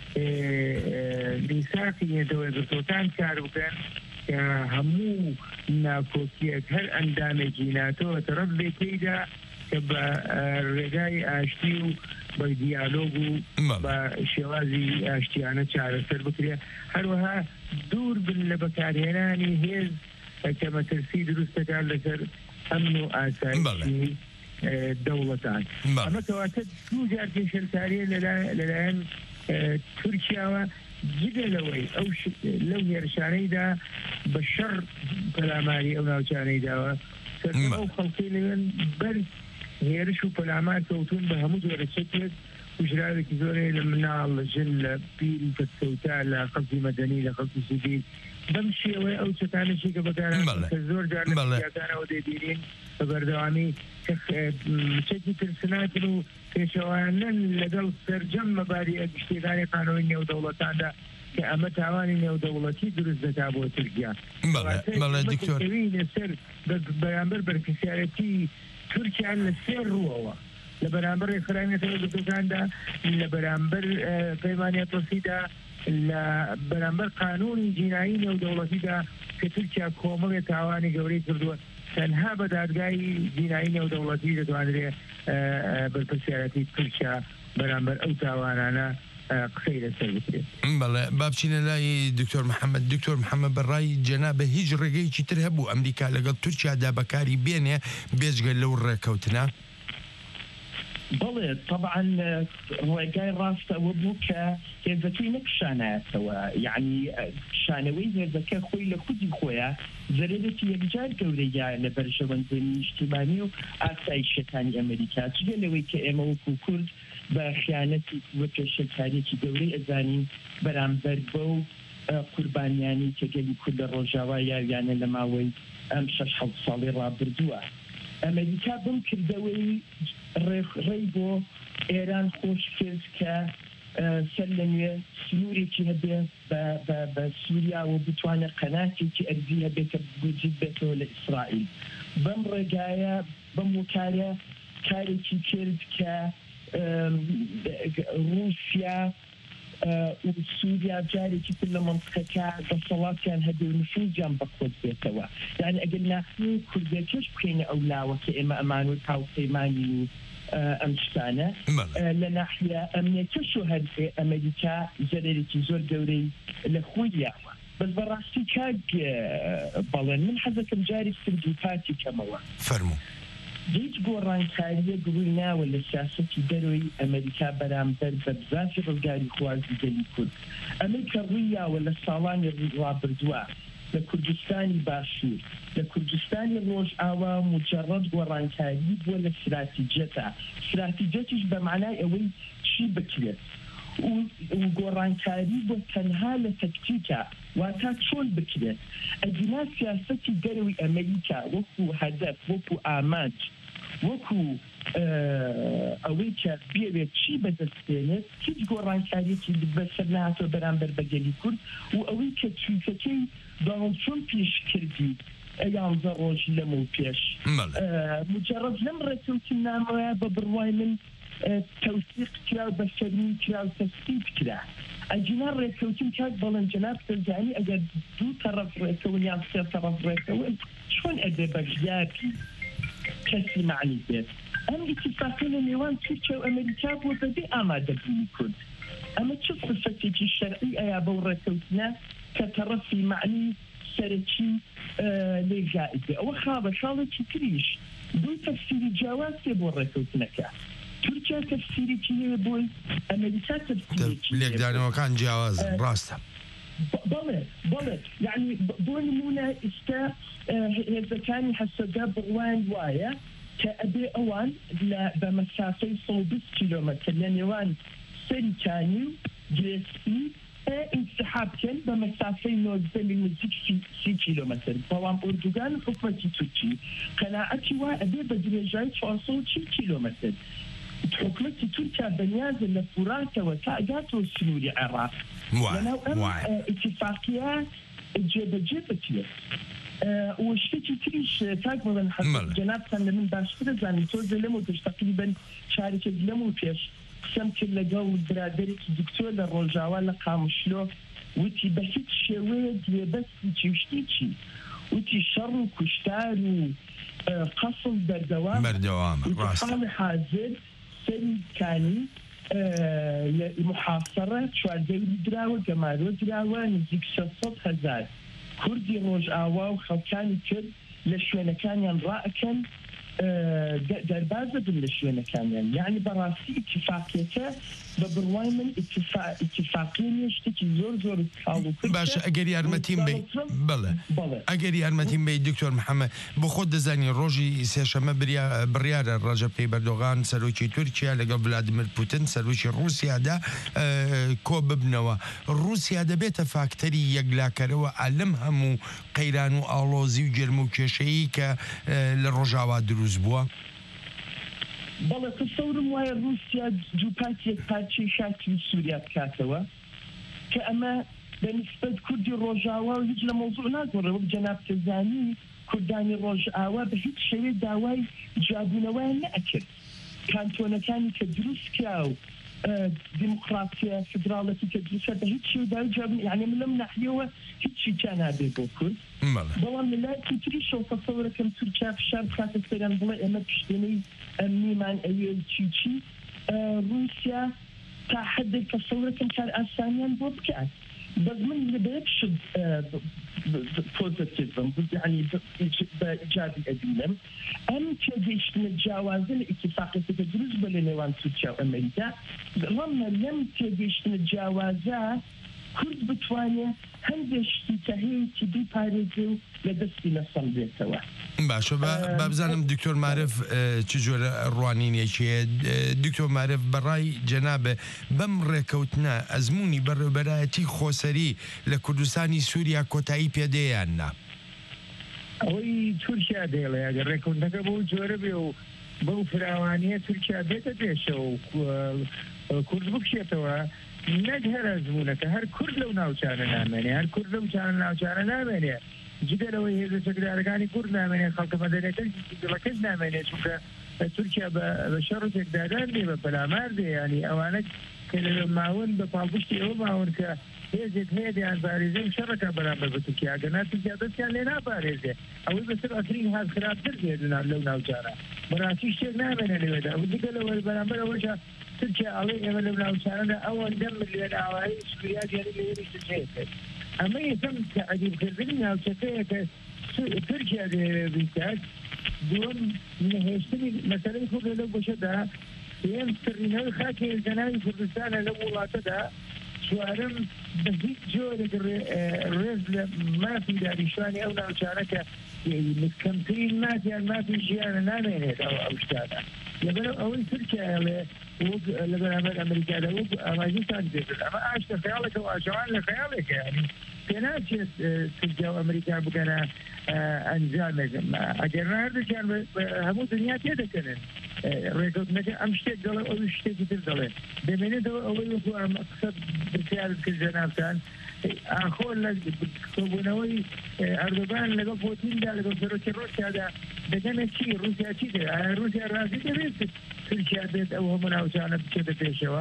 میساقی نێتەوەی گرتوەکان کار بکەن کە هەموو ناکۆکیەک هەر ئەندامێکی ناتۆ تەرەف بێتیدا کە بە ڕێگای ئاشتی و بە دیالۆگ و بە شێوازی ئاشتیانە چارەسەر بکرێ هەروەها دوور بن لە بەکارهێنانی هێز کە مەترسی دروستەکان لەسەر ئەمن و ئاسایشی دەوڵەتان ئەمە کەواتە دوو جار پێشێرکاریە لەلایەن تورکیاوە جگە لەوەی ئەو لەو هێرشانەیدا بە شەڕ پەلاماری ئەو ناوچانەیداوە سەرجەم ئەو خەڵکەی لەوێن بەر هێرش و پەلامار کەوتون بە هەموو جۆرە چەکێک وژراوێکی زۆرەیە لە مناڵ لە ژن لە پیری کەسکەوتا لە خەڵکی مەدەنی لە خەڵکی سیڤیل بەم شێوەیە ئەو چەکانەشی کە بەکاران کە زۆر جار لە میدیاکانەوە دەبینین بە بەردەوامی چەکی ترسناکن و پێشەوانن لەگەڵ سەرجەم مەبادی ئەگشتیەکانی قانونی نێودەوڵەتاندا کە ئەمە تاوانی نێودەوڵەتی دروست دەکا بۆ تورکیا لەسەر بەرامبەر بەرپرسیارەتی تورکیان لە سێر ڕووەوە لە بەرامبەر ڕێکخراوێتەوە گرتوەکاندا لە بەرامبەر پەیمانی ئەتڵەسیدا لە بەرامبەر قانونی جینایی نێودەوڵەتیدا کە تورکیا کۆمەڵێ تاوانی گەورەی کردووە تەنها بە دادگای جینایی نێودەوڵەتی دەتوانرێ بەرپرسیارەتی تورکیا بەرامبەر ئەو تاوانانە قسەی لەسەر بکرێت بەڵێ بابچینە لای دکتۆر محەممەد بەڕای جەنابە هیچ ڕێگەیەکی تر هەبوو ئەمریکا لەگەڵ تورکیادا بەکاری بێنێ بێجگە لەو ڕێکەوتنە بەڵێ طبعا ڕێگای ڕاستە ئەوە بوو کە هێزەکەی نەکشانایەتەوە یعنی شانەوەی هێزەکە خۆی لە خودی خۆیە زەرێکی یەکجار گەورەیە لە بەرژەوەندبوونی نیشتیمانی و ئاسایشەکانی ئەمریکا جگە لەوەی کە ئێمە وەکو کورد بە خیانەتی وە پێشەکارێکی گەورەی ئەزانین بەرامبەر بەو قوربانیانی کە گەلی کورد لە ڕۆژاوا یاویانە لە ماوەی ئەم 6 ساڵی ڕابردووە ئەمریکا بم کردەوەی ڕێی بۆ ئێران خۆش کرد کە سەر لە نوێ سنوورێکی هەبێ بە سووریا و بتوانە قەناتێکی ئەرزی هەبێ کە بجید بێتەوە لە ئیسرائیل بەم ڕێگایە بەم وکارە کارێکی کرد کە رووسیا و سووریا جارێکی تر لە منطقەکە دەسەڵاتیان هەبێ و نفوذیان بەخۆت بێتەوە یعنی ئەگەر ناخنی کوردەکەش بخێنە ئەو لاوە کە ئێمە ئەمان و هاوپەیمانی و ئەم شتانە لە ناحیە ئەمنیەتیش و هەرێ ئەمریکا زەرێکی زۆر گەورەی لە خۆیاوە بەس بەڕاستی کاک بەڵێن من حەزەکەم جاری سردی پاتی کەمەوە فەرموو هیچ گۆڕانکاریە گروی ناوە لە سیاسەتی دەروی ئەمریکا بەرامبەر بە بزاسی ڕزگاری خوازی گەلی کورد ئەمریکا ڕوویاوە لە ساڵانی ڕابردووە لكردستاني باشور لكردستاني روج آوا مجرد ورانكاري ولا استراتيجيتها استراتيجيتش بمعنى اوي شي بكريت وگۆڕانکاری بۆ تەنها لە تەکتیکە واتا چۆن بکرێت ئەجنا سیاسەتی گەرەوەی ئەمریکا وەکو هەدەف وەکو ئامانج وەکو ئەوەی کە بێوێت چی بەدەستێنێت هیچ گۆڕانکاریەکی بەسەر نهاتۆ بەرامبەر بەگەلی کورد و ئەوەی کە چویکەکەی دۆناڵد ترۆمپ پێش کردی یانزە ڕۆژ لەمە و پێش مجرد لەم ڕێکەوتن نامەوەیە بە بڕوای من توثيق كراو بشري كراو تثبيت كرا اجينا ريكوتين كاد بلنجنات تزاني اجا دو طرف ريكون يا سي طرف ريكون شلون ادى بجيابي كسي معني بيت ام اتفاقين نيوان تركيا وامريكا وبدي اماده بيكون اما تشوف الفتيج الشرعي يا بو ريكوتنا كترفي معني سرتي لجائزه وخاب شالت كريش دو تفسير جواز بو ريكوتنكا تركيا تفسيري كي بول امريكا تفسيري ليك دانو كان جواز راسته بلى يعني دون مونا استا اذا كان حسب بروان وايا كابي اوان بمسافه 100 كيلومتر يعني وان سري كانيو جسمي انسحاب كان بمسافه نوزل من 6 كيلومتر طبعا اردوغان حكومتي تركي قناعتي وابي بدرجات 6 كيلومتر حكومة تركيا بنيازة لفراتة وتأجات والسنوري عراق لأنه اتفاقية جيبتية وشتي تريش تاقبل حسب جناب كان من باشتر زاني توزي لمو تقريبا شاركة لمو فيش قسم كل جو برادرك دكتور للرجاوة لقامشلو وتي بحيت شوية بس تشتيتي وتي شر وكشتار وقصل بردوام وتقال حاضر سري كاني المحاصرة شوالدي دراوة جمالو دراوة نزيك 600,000 كردي روج آوا وخلقاني كرد لشوينة كانيان رائكا دربازة باللشوينة كانيان يعني براسي اتفاقيته ببرواي من اتفاقين يشتكي زور تخالو باش اگر يارمتين بي اگر يارمتين بي دكتور محمد بخود دزاني روجي سيشمه بريار رجب طيب اردوغان سروكي تركيا لقى فلاديمير بوتين سروكي روسيا دا كوب بنوا روسيا دا بيتا فاكتري يقلا كروا علمهم قيران والوزي وجرمو كشي للرجاوات دروز بوا بەڵێ تصورم وایە رووسیا جوپاتێک پارچەی شاکی سووریا بکاتەوە کە ئەمە بەنسبەت کوردی ڕۆژاوا و هیچ لە مۆزوع ناگۆڕێەوە جەناب تێزانی کوردانی ڕۆژئاوا بە هیچ شێوێ داوای جابوونەوەیان نەئەکرد کانتۆنەکانی کە دروست کرا و دیموکراتیە فدراڵەتی کە دروستە بە هیچ شێوێ داوای جابوون یعنی من لەم ناحیەوە هیچی جا نابێ بۆ کورد بەڵام لە لای تریشەوە تەسەورەکەم تورکیا فشار بکاتە سەیران بڵێ ئێمە پشتێنەی ئەمنیمان ئەوێ چی رووسیا تا حدێک تەسەورەکەم کار ئاسانیان بۆ بکات بەس من لە بەیەک شت پۆزتیڤم یعنی بەئیجابی ئەبینم ئەم تێگەیشتنە جیاوازە لە ئیتیفاقیەکە دروست بە لە نێوان تورکیا و ئەمریکا ڕەمە لەم تێگەیشتنە جیاوازە کورد بتوانێت هەندێشتی کە هەیەی بیپارێزێ و لە دەستی لەسەڵ بێتەوە باشە بابزانم دکتۆر معرف چ جۆرە ڕوانینێکیە دکتۆر معرف بەڕای جەنابە بەم ڕێکەوتنە ئەزمموی بەڕێبەرایەتی خۆسەری لە کوردستانی سووریا کۆتایی پێدەیان نا ئەوەی تورکیا دێڵێ ئەگەر ڕێکەوتنەکە بۆ جۆرە بێ و بەو فراوانیە تورکیا بێتە پێشەوە و کورد بکشێتەوە نەک هەر ئەزممونەکە هەر کورد لەو ناوچانە نامێنێ هەر کورد لەو ناوچانە نامێنێ جگەرەوەی هێزە سەکرارەکانی کورد نامێنێ خەڵکە مەدەنیەکەی دڵەکەش نامێنێ چونکە تورکیا بە شەڕ و تێکدادان دێ بە پەلامار دێ ینی ئەوانە کە لە ماون بە پاڵپشتی ئەوە ماون کە هێزێک هەیە دەیان پارێزێ و شەڕەکە بەرامبەر بە تورکیا ئەگەر تورکیا دەستیان لێ ناپارێزێ ئەوەی بەسەر ئەفرین هات خراپتر دێ لەو ناوچانە بەڕاستی شتێک نامێنێ لەوێدا و دیگە لەوە بەرامبەر ئەوەشە تركيا عليه يمن لو ناوچانە ئەوە دەم لێ ئاوایی سووریا دیاری لێری سێت ئەمە یەکەم تعجیبکردنی ناوچەکەیە کە تورکیا دەبیستات دووەم نەهێشتنی مەسەلەی خۆ لەو گۆشەدا یەم سڕینەوەی خاکی زەناوی کوردستانە لەو وڵاتەدا چوارم بە هیچ جۆرێک ڕێز لە مافی داریشتوانی ئەو ناوچانەکە کەمترین مافیان مافی ژیانە نامێنێت ئەو شتانە لەبەر ئەوەی تورکیاڵێ لە بەرامبەر ئەمریکادا وەک ئاماژەتان دێت ئەمە ئاشتە خەیاڵێکە و ئاشەوان لە خەیاڵێکە یعنی پێناچێت تورکیا و ئەمریکا بگەنە ئەنجامێکم ئەگەر هەردووکیان هەموو دنیا تێدەکەنن ڕێکەوتنەکە ئەم شتێک دەڵێ ئەو شتێکی تر دەڵێ دەمێنێتەوە ئەوەی وەکو قسە بسیارت کرد جەنابتان ئاخۆ لە کۆبوونەوەی ئەردۆغان لەگەڵ پۆتیندا لەگەڵ سەرۆکی ڕۆسیادا دەگەنە چی رووسیا چی دەوێت رووسیا ڕازی دەبێت تورکیا بێت ئەو هەموو ناوچانە بچێتە پێشەوە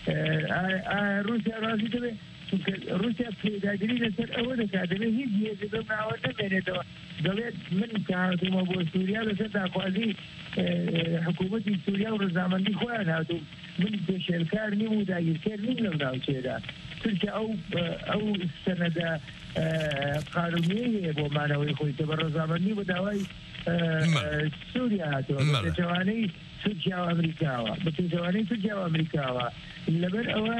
رووسیا ڕازی دەبێت رووسیا پێداگیری لەسەر ئەوە دەکات دەبێت هیچ یەکێ لەو ناوە نەمێنێتەوە دەڵێت من کە هاتوومە بۆ سووریا لەسەر داخوازی حکوومەتی سووریا و ڕزامەندی خۆیان هاتوو من پێشێلکار نیم و داگیرکار نیم لەو ناوچێدا تورکیا ئەو سەنەدە قانونیەیە بۆ مانەوەی خۆی کە بە ڕزامەندی بە داوای سووریا هاتووە بە پێچەوانەی تورکیا و ئەمریکاوە بە پێچەوانەی تورکیا و ئەمریکاوە لەبەر ئەوە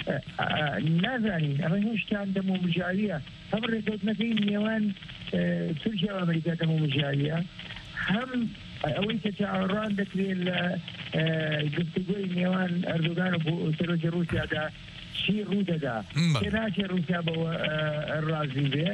نازانین ئەمە هێشتان دەمومژاویە هەم ڕێکەوتنەکەی نێوان تورکیا و ئەمریکا دەمومژاویە هەم ئەوەی کە چاوەڕوان دەکرێت لە گفتوگۆی نێوان ئەردۆغان و سەرۆکی رووسیادا چی ڕوو دەدا پێ ناچێت رووسیا بەوە ڕازی بێ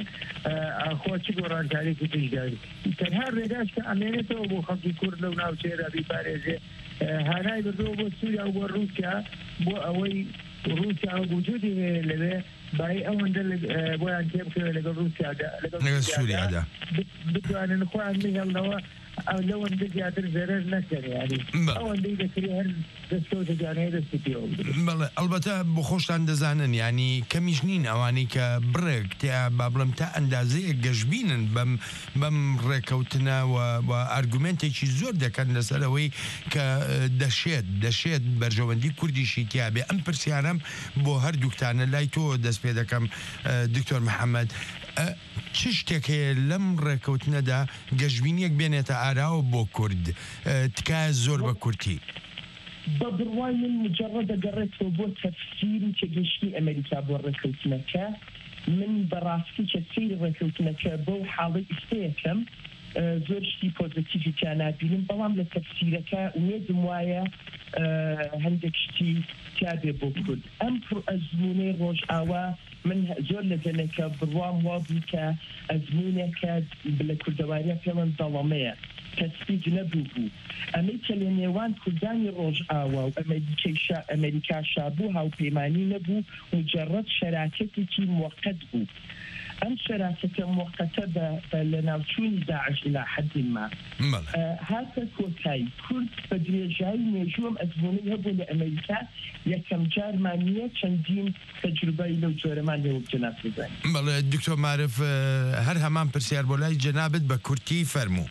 خۆ چ گۆڕانکاریی پیشداری تەنها ڕێگاش کە ئەمێنێتەوە بۆ خەڵکی کورد لەو ناوچێدا بیپارێزێ هانای بردەوە بۆ سووریا و بۆ رووسیا بۆ ئەوەی رووسیا وجودی هەیە لەوێ بای ئەوەندە بۆیان تێ بکەوێت لەگەڵ رووسیادا لەگەڵ سووریادا بتوانن خۆیان بهێڵنەوە لەوەندە زیاتر زەرەر نەکەن ینی ئەوەندەی دەکرێت هەر دەستکەوتەجانەیە دەستی پێوە بەڵێ ئەلبەتە بۆ خۆشتان دەزانن ینی کەمیش نین ئەوانەی کە بڕێک تا با بڵم تا ئەندازەیە گەشتبینن بەم ڕێکەوتنە و ئارگومنتێکی زۆر دەکەن لەسەرەوەی کە دەشێت بەرژەوەندی کوردیشی تیابێ ئەم پرسیارم بۆ هەردووکتانە لای تۆ دەست پێ دەکەم دکتۆر محەممەد چ شتێک هەیە لەم ڕێکەوتنەدا گەشتبینیەک بێنێتە ئاراوە بۆ کورد تکایە زۆر بە کورتی بە بڕوای من مجرڕە دەگەڕێتەوە بۆ تەفسیر و تێگەشتنی ئەمریکا بۆ ڕێکەوتنەکە من بەڕاستی کە سەیری ڕێکەوتنەکە بۆ حاڵی ئیسپەیەکەم زۆر شتی پۆزیتیڤی تیا نابینم بەڵام لە تەفسیرەکە وێدم وایە هەندێک شتی تیابێ بۆ کورد ئەم ئەزمونەی ڕۆژئاوا من زۆر لە دەنێکە بڕوام وا بوو کە ئەزمونێکە لە کوردەواریا پێڵەن دەڵەمەیە تەسبیج نەبوو بوو ئەمەی کە لە نێوان کوردانی ڕۆژئاوا و ئەمریکا شابوو هاوپەیمانی نەبوو مجرڕەت شەراکەتێکی موقت بوو ئەم شەراکەتە موقتە لە ناوچوونی داعش إلى حد ما هاتە کۆتایی کورد بە درێژایی مێژووەم ئەزمونەی هەبوو لە ئەمریکا یەکەم جارمانیە چەندین تەجروبەی لەو جۆرەمان لێوە جەناب بزانین بەڵێ دکتۆر معرف هەر هەمان پرسیار بۆ لای جەنابەت بە کورتی فەرموو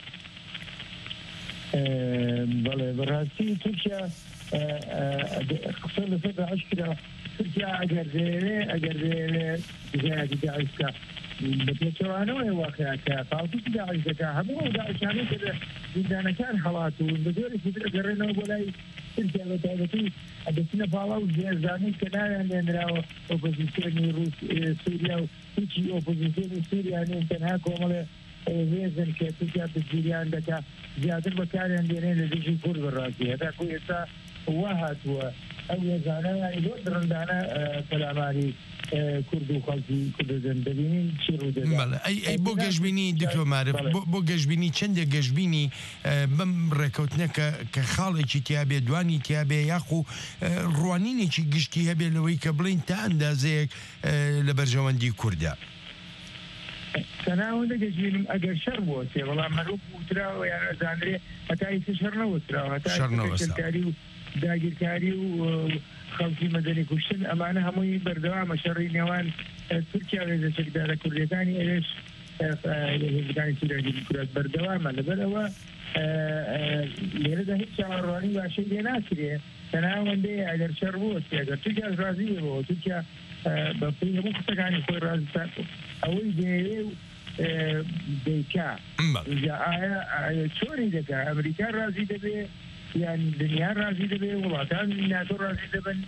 بەڵێ بەڕاستی تورکیا قسە لەسەر داعش کرا تورکیا ئەگەر دەیەوێ جیهادی داعشکە بەپێچەوانەوەی واقعەکە پاڵتوی داعش دەکا هەموو داعشانەی کە لە زیندانەکان هەڵاتوون بە زۆرێکی تر ئەگەڕێنەوە بۆ لای تورکیا بە تایبەتی ئەدەچنە پاڵاو زێرزانەی کە ناویان لێنراوە ئۆپۆزیسیۆنی سووریا و هیچی ئۆپۆزیسیۆنی سووریا نین تەنها کۆمەڵێ هێزن کە تورکیا پشتگیریان دەکا زیاتر بەکاریان دێنێ لە دژی کورد بەڕاستی هەتاکو ئێستا وا هاتووە ئەو هێزانە زۆر درەندانە پەلاماری کورد و خەڵکی کوردستان دەبینین چی ڕوودەدا ئەی بۆ گەشتبینی دکتۆر معرف بۆ گەشتبینی چەندێک گەشتبینی بەم ڕێکەوتنەکە کە خاڵێکی تیابێ دوانی تیابێ یاخو ڕوانینێکی گشتی هەبێ لەوەی کە بڵین تا ئەندازەیەک لە بەرژەوەندی کوردە تەناوەندە گەشتبینم ئەگەر شەڕ بۆ سێ بەڵام مەروب وتراوە یان ئەزانرێ هەتای شەڕ نەوتراوە هەتای و داگیرکاری و خەڵکی مەدەنی کوشتن ئەمانە هەمووی بەردەوامە شەڕی نێوان تورکیا وێزە چەکدارە کوردەکانی ئێرش هێزەکانی سووریا کورد بەردەوامە لەبەرەوە لێرەدا هیچ چاوەڕوانی باشەی لێ ناکرێ تەناوەندەیە ئەگەر شەڕ بۆ ئەگەر تورکیا ڕازی بێەوە تورکیا بەپێی هەموو قسەکانی خۆی ڕازستان ئەوەی دەیەوێ دەیکا ئایا چۆری دەکا ئەمریکا ڕازی دەبێ یان دنیا ڕازی دەبێ وڵاتان ناتۆ ڕازی دەبن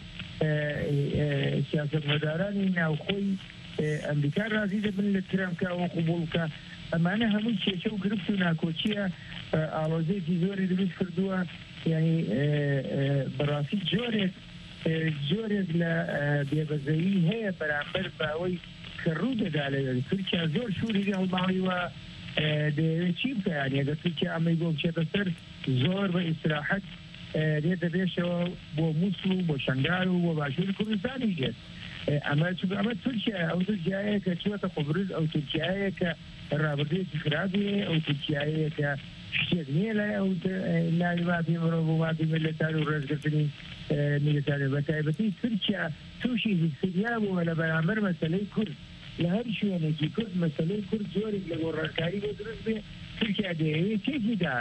سیاستمەدارانی ناوخۆی ئەمریکا ڕازی دەبن لە ترامپکە و قوبوڵکە ئەمانە هەموو کێشە و گرفت و ناکۆچیە ئاڵۆزێکی زۆری دروست کردووە یعنی بەڕاستی جۆرێک لە بێبەزایی هەیە بەرامبەر باوەی کە ڕوو دەدا لە تورکیا زۆر شووری هەڵماڵیوە دەیەوێت چی بکەیان ئەگەر تورکیا ئەمەی بۆ بچێتە سەر زۆر بە ئیستراحەت دێت دەبێشەوە بۆ مووسڵ و بۆ شنگار و بۆ باشووری کوردستانی دێت ئەمە تورکیا ئەو تورکیایە کە چوەتە قوبرز ئەو تورکیایە کە ڕابردەیەکی خراپێ ئەو تورکیایە کە شتێک نییە لای ئەو ناوی مافی مرۆڤ و مافی ملەتار و ڕێزگرتنی میلیتاری بەتایبەتی تورکیا تووشی هیستریا بووە لە بەرامبەر مەسەلەی کورد لە هەر شوێنێکی کورد مەسەلەی کورد زۆرێک لە گۆڕانکاری بۆ دروست بێ تورکیا دەیەوێت تێکیدا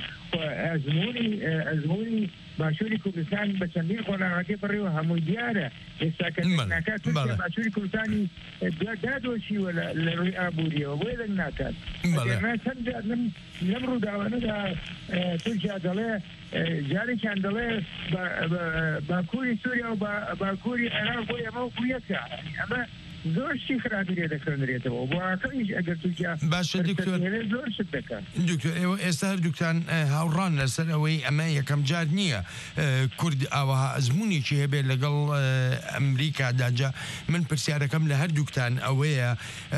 ئەزمموی باشووری کوردستان بە چەندین خۆناغاکێ بڕێەوە هەمووی دیارە ئێستا کە ناکات تورکیا باشووری کوردستانی دادۆشیوە لە ڕووی ئابووریەوە بۆیە دەنگ ناکات لەم ڕووداوانەدا تورکیا دەڵێ جارێکیان دەڵێ باکووری سووریا و باکووری عێراق بۆ ئێمە و یەکە ئەمە زۆر شتی خراپی لێ دەکڕێنرێتەوە بۆ ئاکەیش ئەگەر تورکیا باشە دکتۆر زۆر شت دەکات دکتۆر ئێوە ئێستا هەردووکتان هاوڕان لەسەر ئەوەی ئەمە یەکەم جار نییە کورد ئاوەها ئەزمموونێکی هەبێت لەگەڵ ئەمریکادا جا من پرسیارەکەم لە هەردووکتان ئەوەیە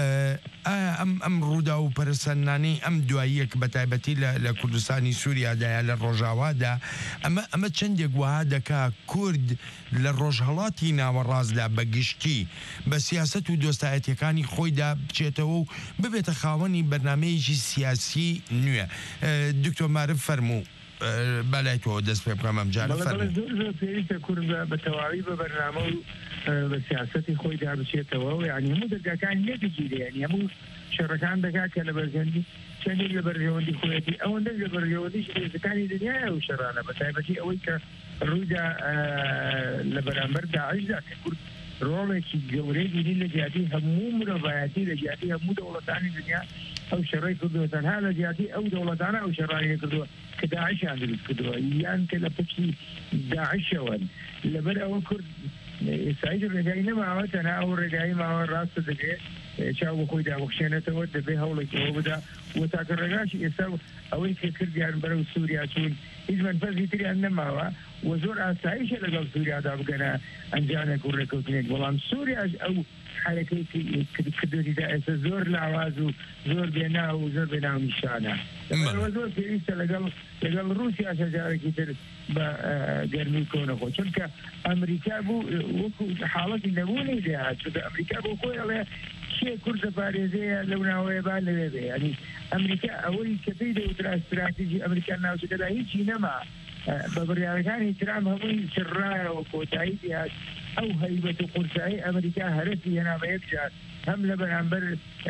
ئەم ڕوودا و پەرسەندانەی ئەم دواییەک بەتایبەتی لە کوردستانی سووریادایە لە ڕۆژاوادا ئەمە چەندێک وها دەکا کورد لە ڕۆژهەڵاتی ناوەڕاستدا بەگشتی بە سیاست و دۆستایەتیەکانی خۆیدا بچێتەوە و ببێتە خاوەنی بەرنامەیەکی سیاسی نوێ دکتۆر معرف فەرموو بەلای تۆ دەست پێ بکەم ئەمجار فەرموو زۆر پێویستە کورد بە تەواوی بە بەرنامە و بە سیاسەتی خۆیدا بچێتەوە و یعنی هەموو دەرگاکانی لێدەگیرێ یعنی هەموو شەڕەکان دەکات کە لە بەرژەندی چەندێک لە بەرژەوەندی خۆیەتی ئەوەندە لە بەرژەوەندیش هێزەکانی دنیایە و شەڕانە بەتایبەتی ئەوەی کە ڕوویدا لە بەرامبەر داعشدا کە کورد ڕۆڵێکی گەورەی بینی لە جیاتی هەموو مرۆڤایەتی لە جیاتی هەموو دەوڵەتانی دنیا ئەو شەڕی کردووە تەنها لە جیاتی ئەو دەوڵەتانە ئەو شەڕانی کردووە کە داعشیان دروست کردووە یان کە لە پشتی داعشەوەن لەبەر ئەوە کورد ئێستایی ڕێگای نەماوە تەنها ئەو ڕێگایی ماوە ڕاستە دەبێت چاو بە خۆی دابخشێنێتەوە دەبێ هەوڵێکەوە بدا و تاکە ڕێگاشی ئێستا ئەوەی کە کردیان بەرەو سووریا چوون هیچ منفەزی تریان نەماوە و زۆر ئاساییشە لەگەڵ سووریادا بگەنە ئەنجانێک و ڕێکەوتنێک بەڵام سووریاش ئەو حرەکەی کردویدا ئێستا زۆر لاواز و زۆر بێنا و زۆر بێناو نیشانە زۆر پێویستە لەگەڵ رووسیا جارێکی تر بە گەرمی کۆنەخۆ چونکە ئەمریکا بوو وەکو حاڵەتی نەبوونی لێهات چونکە ئەمریکا بۆ خۆی ئەڵێ کێ کوردە پارێزەیە لەو ناوەیە با لەوێ بێ ینی ئەمریکا ئەوەی کە پێی دەوترا استراتیژی ئەمریکا ناوچەکەدا هیچی نەما بە بڕیارەکانی ترام هەمووی سڕایەوە کۆتایی دێهات ئەو هەیبەت و قورسایی ئەمریکا هەرەتی هێنا بە یەکجار هەم لە بەرامبەر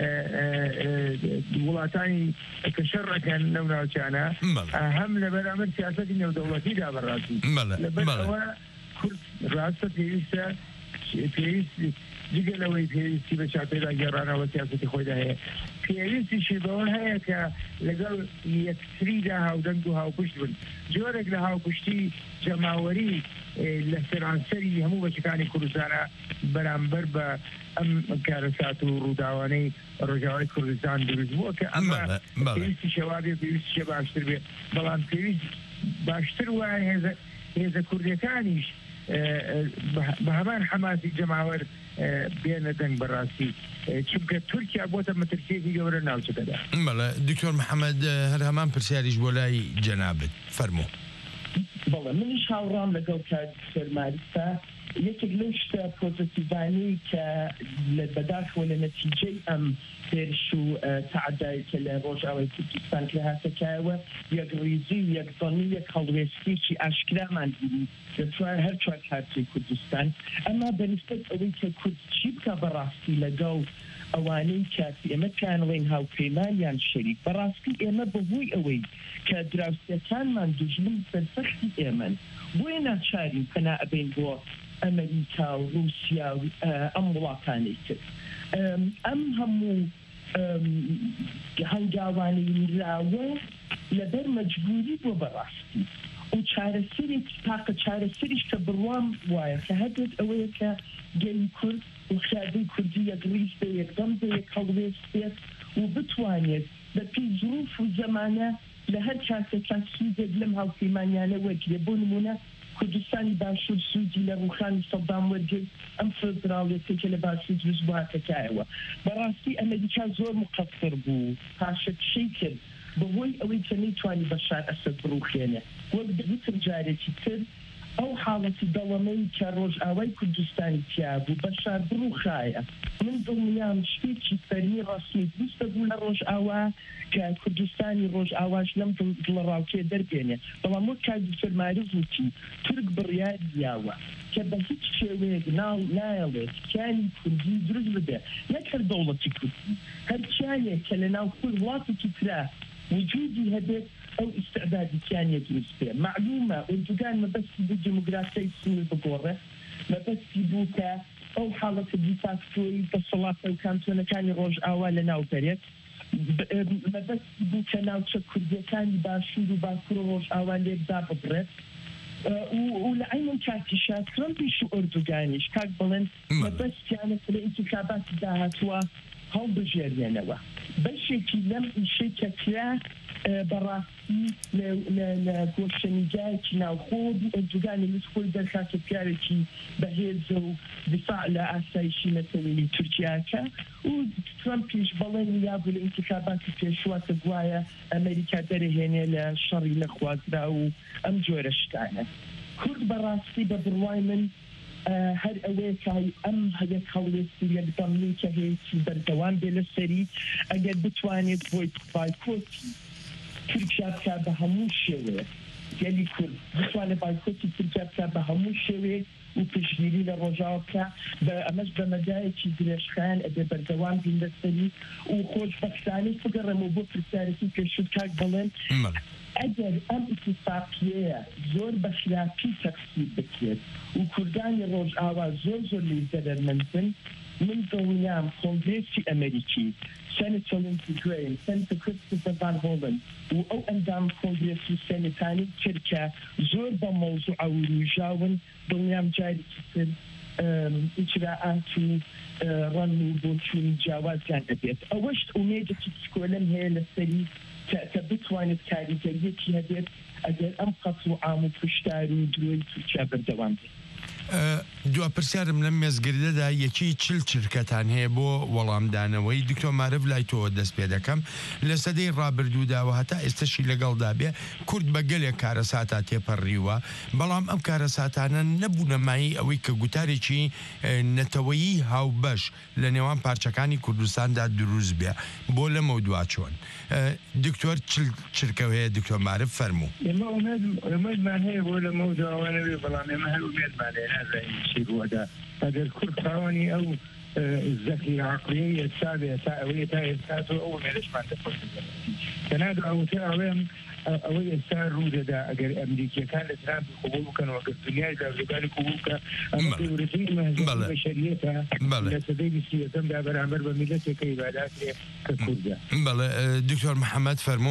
وڵاتانی کە شەڕەکەن لەو ناوچانە هەم لە بەرامبەر سیاسەتی نێودەوڵەتیدا بەڕاستی لەبەرەوە کورد ڕاستە پێویستە جگە لەوەی پێویستی بە چاپێدا گێڕانەوە سیاسەتی خۆیدا هەیە پێویستیشی بەوە هەیە کە لەگەڵ یەکتریدا هاودەنگ و هاوپشت بن جۆرێک لە هاوپشتی جەماوەری لە سەرانسەری هەموو بەچەکانی کوردستانە بەرامبەر بە ئەم کارەسات و ڕووداوانەی ڕۆژاوای کوردستان دروست بووە کە ئەمە پێویستی شەوابێ پێویستیشە باشتر بێ بەڵام پێویست باشتر وایە هێزە کوردەکانیش بە هەمان حەماسی جەماوەر بێنە دەنگ بەڕاستی چونکە تورکیا بۆتە مەترسیەکی گەورە ناوچەکەدا بەڵێ دکتۆر محەممەد هەر هەمان پرسیاریش بۆ لای جەنابێت فەرموو بەڵێ منیش هاوڕام لەگەڵ کات سەرماریستا یەکێک لەو شتە پۆزتیڤانەی کە لە بەداخەوە لە نەتیجەی ئەم هێرش و تعدای کە لە ڕۆژاوای کوردستان کە هاتەکایەوە یەک ڕیزی و یەک دڵنی یەک هەڵوێستێکی ئاشکرامان بینی دەتوانێت هەر چوار کارتی کوردستان ئەمە بەنسبەت ئەوەی کە کورد چی بکە بەڕاستی لەگەڵ ئەوانەی کاتی ئێمە پیانڵێن هاوپەیمانیان شەریک بەڕاستی ئێمە بەهۆی ئەوەی کە دراوسەکانمان دوژمن سەرسەختی ئێمەن بۆیە ناچارین پەنا ئەبین بۆ ئەمریکا و رووسیا و ئەم وڵاتانەی تر ئەم هەموو هەنگاوانەی راوە لەبەر مەجبوری بۆ بەڕاستی و چارەسەرێک تاقە چارەسەریش کە بڕوام وایە کە هەدێت ئەوەیە کە گەلی کورد و خیادەی کوردی یەکڕیز بێ یەکدەم بێ یەک هەڵوێستێت و بتوانێت بە پێی ظروف و زەمانە لە هەر کاتێکان سوودێک لەم هاوپەیمانیانە وەرگێ بۆ نمونە کوردستانی باشوور سوودی لە ڕوخانی سەدام وەرگرت ئەم فێدراڵێتێکە لە باشوور دروست بوواتەکایەوە بەڕاستی ئەمریکا زۆر مقەسر بوو پاشەکشەی کرد بەهۆی ئەوەی کە نەیتوانی بەشار ئەسەد بڕوخێنێ وەک دەگوتم جارێکی تر ئەو حاڵەتی دەوڵەمەی کە ڕۆژئاوای کوردستانی تیا بوو بەشار بڕوخایە من دڵنیام شتێکی فەرمی ڕاستنی دروستە بوو لە ڕۆژئاوا کە کوردستانی ڕۆژئاواش لەم دڵڕاوکێ دەربێنێ بەڵام وەک کاک دکتۆر معروف وتی تورک بڕیار دیاوە کە بە هیچ شێوەیەک نایەڵێت کیانی کوردی دروست ببێ نەک هەر دەوڵەتی کوردی هەر کیانێک کە لە ناو کورد وڵاتێکی ترا وجودی هەبێت ئەو ئیستعدادی کیانێک دروست بێ معلومە ئوردوگان مەبەستی بوو دموکراسیای سنی بگۆڕێ مەبەستی بوو کە ئەو حاڵەتە دیکتاتۆری دەسەڵاتە و کانتۆنەکانی ڕۆژئاوا لە ناو بەرێت مەبەستی بوو کە ناوچە کوردیەکانی باشوور و باکوور و ڕۆژئاوا لێکدا ببڕێت و لە عینم کاتیشا ترەمپیش و ئوردوگانیش کاک بڵێن مەبەستیانە لە ئینتیخاباتی داهاتووە هەڵبژێرێنەوە بەشێکی لەم ئیشەی کە کرا بەڕاستی لە گۆشەنیگایەکی ناوخۆ ئەردوگانی لەسخۆی دەرخاتە پیاوێکی بەهێزە و دفاع لە ئاسایشی نەتەوەیی تورکیاکە و ترەمپیش بەڵێن یابوو لە ئینتیخاباتی پێشواتە گوایە ئەمریکا دەرەهێنێ لە شەڕی نەخوازرا و ئەم جۆرە شتانە کورد بەڕاستی بە بڕوای من هەر ئەوەیە ئەم هەیەک هەڵوێستی یەکدەمی کە هەیەکی بەردەوام بێ لەسەری ئەگەر بتوانێت بۆی بایکۆتی تورکیا بکە بە هەموو شێوەیە گەلی کورد بتوانێت بایکۆتی تورکیا بکە بە هەموو شێوەیەک و پشتگیری لە ڕۆژاوە بکە ئەمەش بە مەدایەکی درێژخایەن ئەبێ بەردەوام بین لەسەری و خۆشبەختانەی بگەڕێمەوە بۆ پرسیارەتی پێشوت کاک بڵێن ئەگەر ئەم ئیتیفاقیەیە زۆر بە خراپی تەفسیر بکرێت و کوردانی ڕۆژئاوا زۆر لی زەرمەندن من دڵنیام کۆنگرێسی ئەمریکی سەنەتە لینزی گرەیم سەنەتە کریستۆفەر ڤان هۆڵن و ئەو ئەندام کۆنگرێسی سەنەتانی ترکە زۆر بە مەوزوع و ڕوژاون دڵنیام جارێکی تر ئیجراعات و ڕەن و بۆچوونی جیاوازیان دەبێت ئەوەش ئومێدێکی پسکۆلەم هەیە لەسەری کە بتوانێت کاریگەریەکی هەبێت ئەگەر ئەم قەت و عام و پشتار و درۆی تورکیا بەردەوام بێت دو پرسیارم لەم مێزگردەدا یەکی چل چرکەتان هەیە بۆ وەڵامدانەوەی دکتۆر معرف لای تۆ دەست پێ دەکەم لە سەدەی ڕابردووداوە هەتا ئێستاشی لەگەڵدا بێ کورد بە گەلێک کارەساتا تێپەڕیوە بەڵام ئەم کارەساتانە نەبوونەمایی ئەوەی کە گوتارێکی نەتەوەیی هاوبەش لە نێوان پارچەکانی کوردستاندا دروست بێ بۆ لەمە دوا چۆن دکتۆر چرکە هەیە دکتۆر معرف فەرموو ئێمەمان هەیە بۆ لە مەوداوانەوێ بەڵام ئێمە هەر ومێدمانێ شیگووەدا ئەگەر کورد خاوەنی ئەو زەکی عقلی ئێستا تا ئەوەیە تا ئێستا ئەو مێرشمان دەپۆست کەنادو ئەوتە ئەوێم ئەوەی ئێستا ڕوو دەدا ئەگەر ئەمریکیەکان لە ترامپی قبول بکەن وەگەر دنیای داژەکانی قبول بکە ئەمە گەورەترین مەهزەی بەشەریەتە لە سەدەی 20دا بەرامبەر بە میلەتێکە عیباداتێ کە کوردە. بەڵێ دکتۆر محەممەد فەرموو.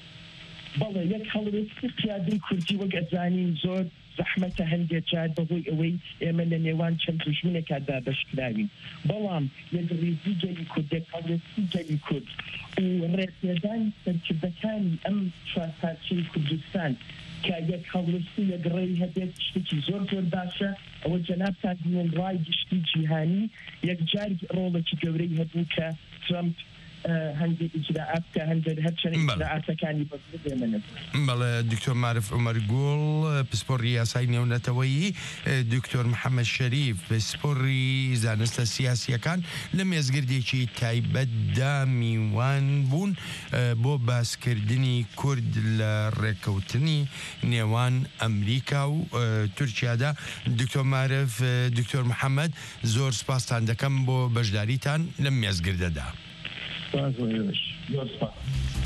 بەڵێ یەک هەڵوێستی قیادەی کوردی وەک ئەزانین زۆر زەحمەتە هەندێک جار بەهۆی ئەوەی ئێمە لە نێوان چەند دوژمنێکدا بەشکراوین بەڵام یەکڕێزی گەلی کوردێک هەڵوێستی گەلی کورد و ڕێپێدانی سەرکردەکانی ئەم چوار پارچەی کوردستان کە یەک هەڵوێستی یەکڕێی هەبێت شتێکی زۆر باشە ئەوە جەنابتان بینن ڕای گشتی جیهانی یەکجار ڕۆڵێکی گەورەی هەبوو کە ترامپ هەندێک ئیجراعات کە هەندێک هەرچەند ئیجراعاتەکانی بەڵێ دکتۆر معرف عومەر گوڵ پسپۆڕی یاسای نێونەتەوەیی دکتۆر محەممەد شەریف پسپۆڕی زانستە سیاسیەکان لە مێزگردێکی تایبەتدا میوان بوون بۆ باسکردنی کورد لە ڕێکەوتنی نێوان ئەمریکا و تورکیادا دکتۆر معرف دکتۆر محەممەد زۆر سپاسان دەکەم بۆ بەشداریتان لەم مێزگردەدا. That's what it is.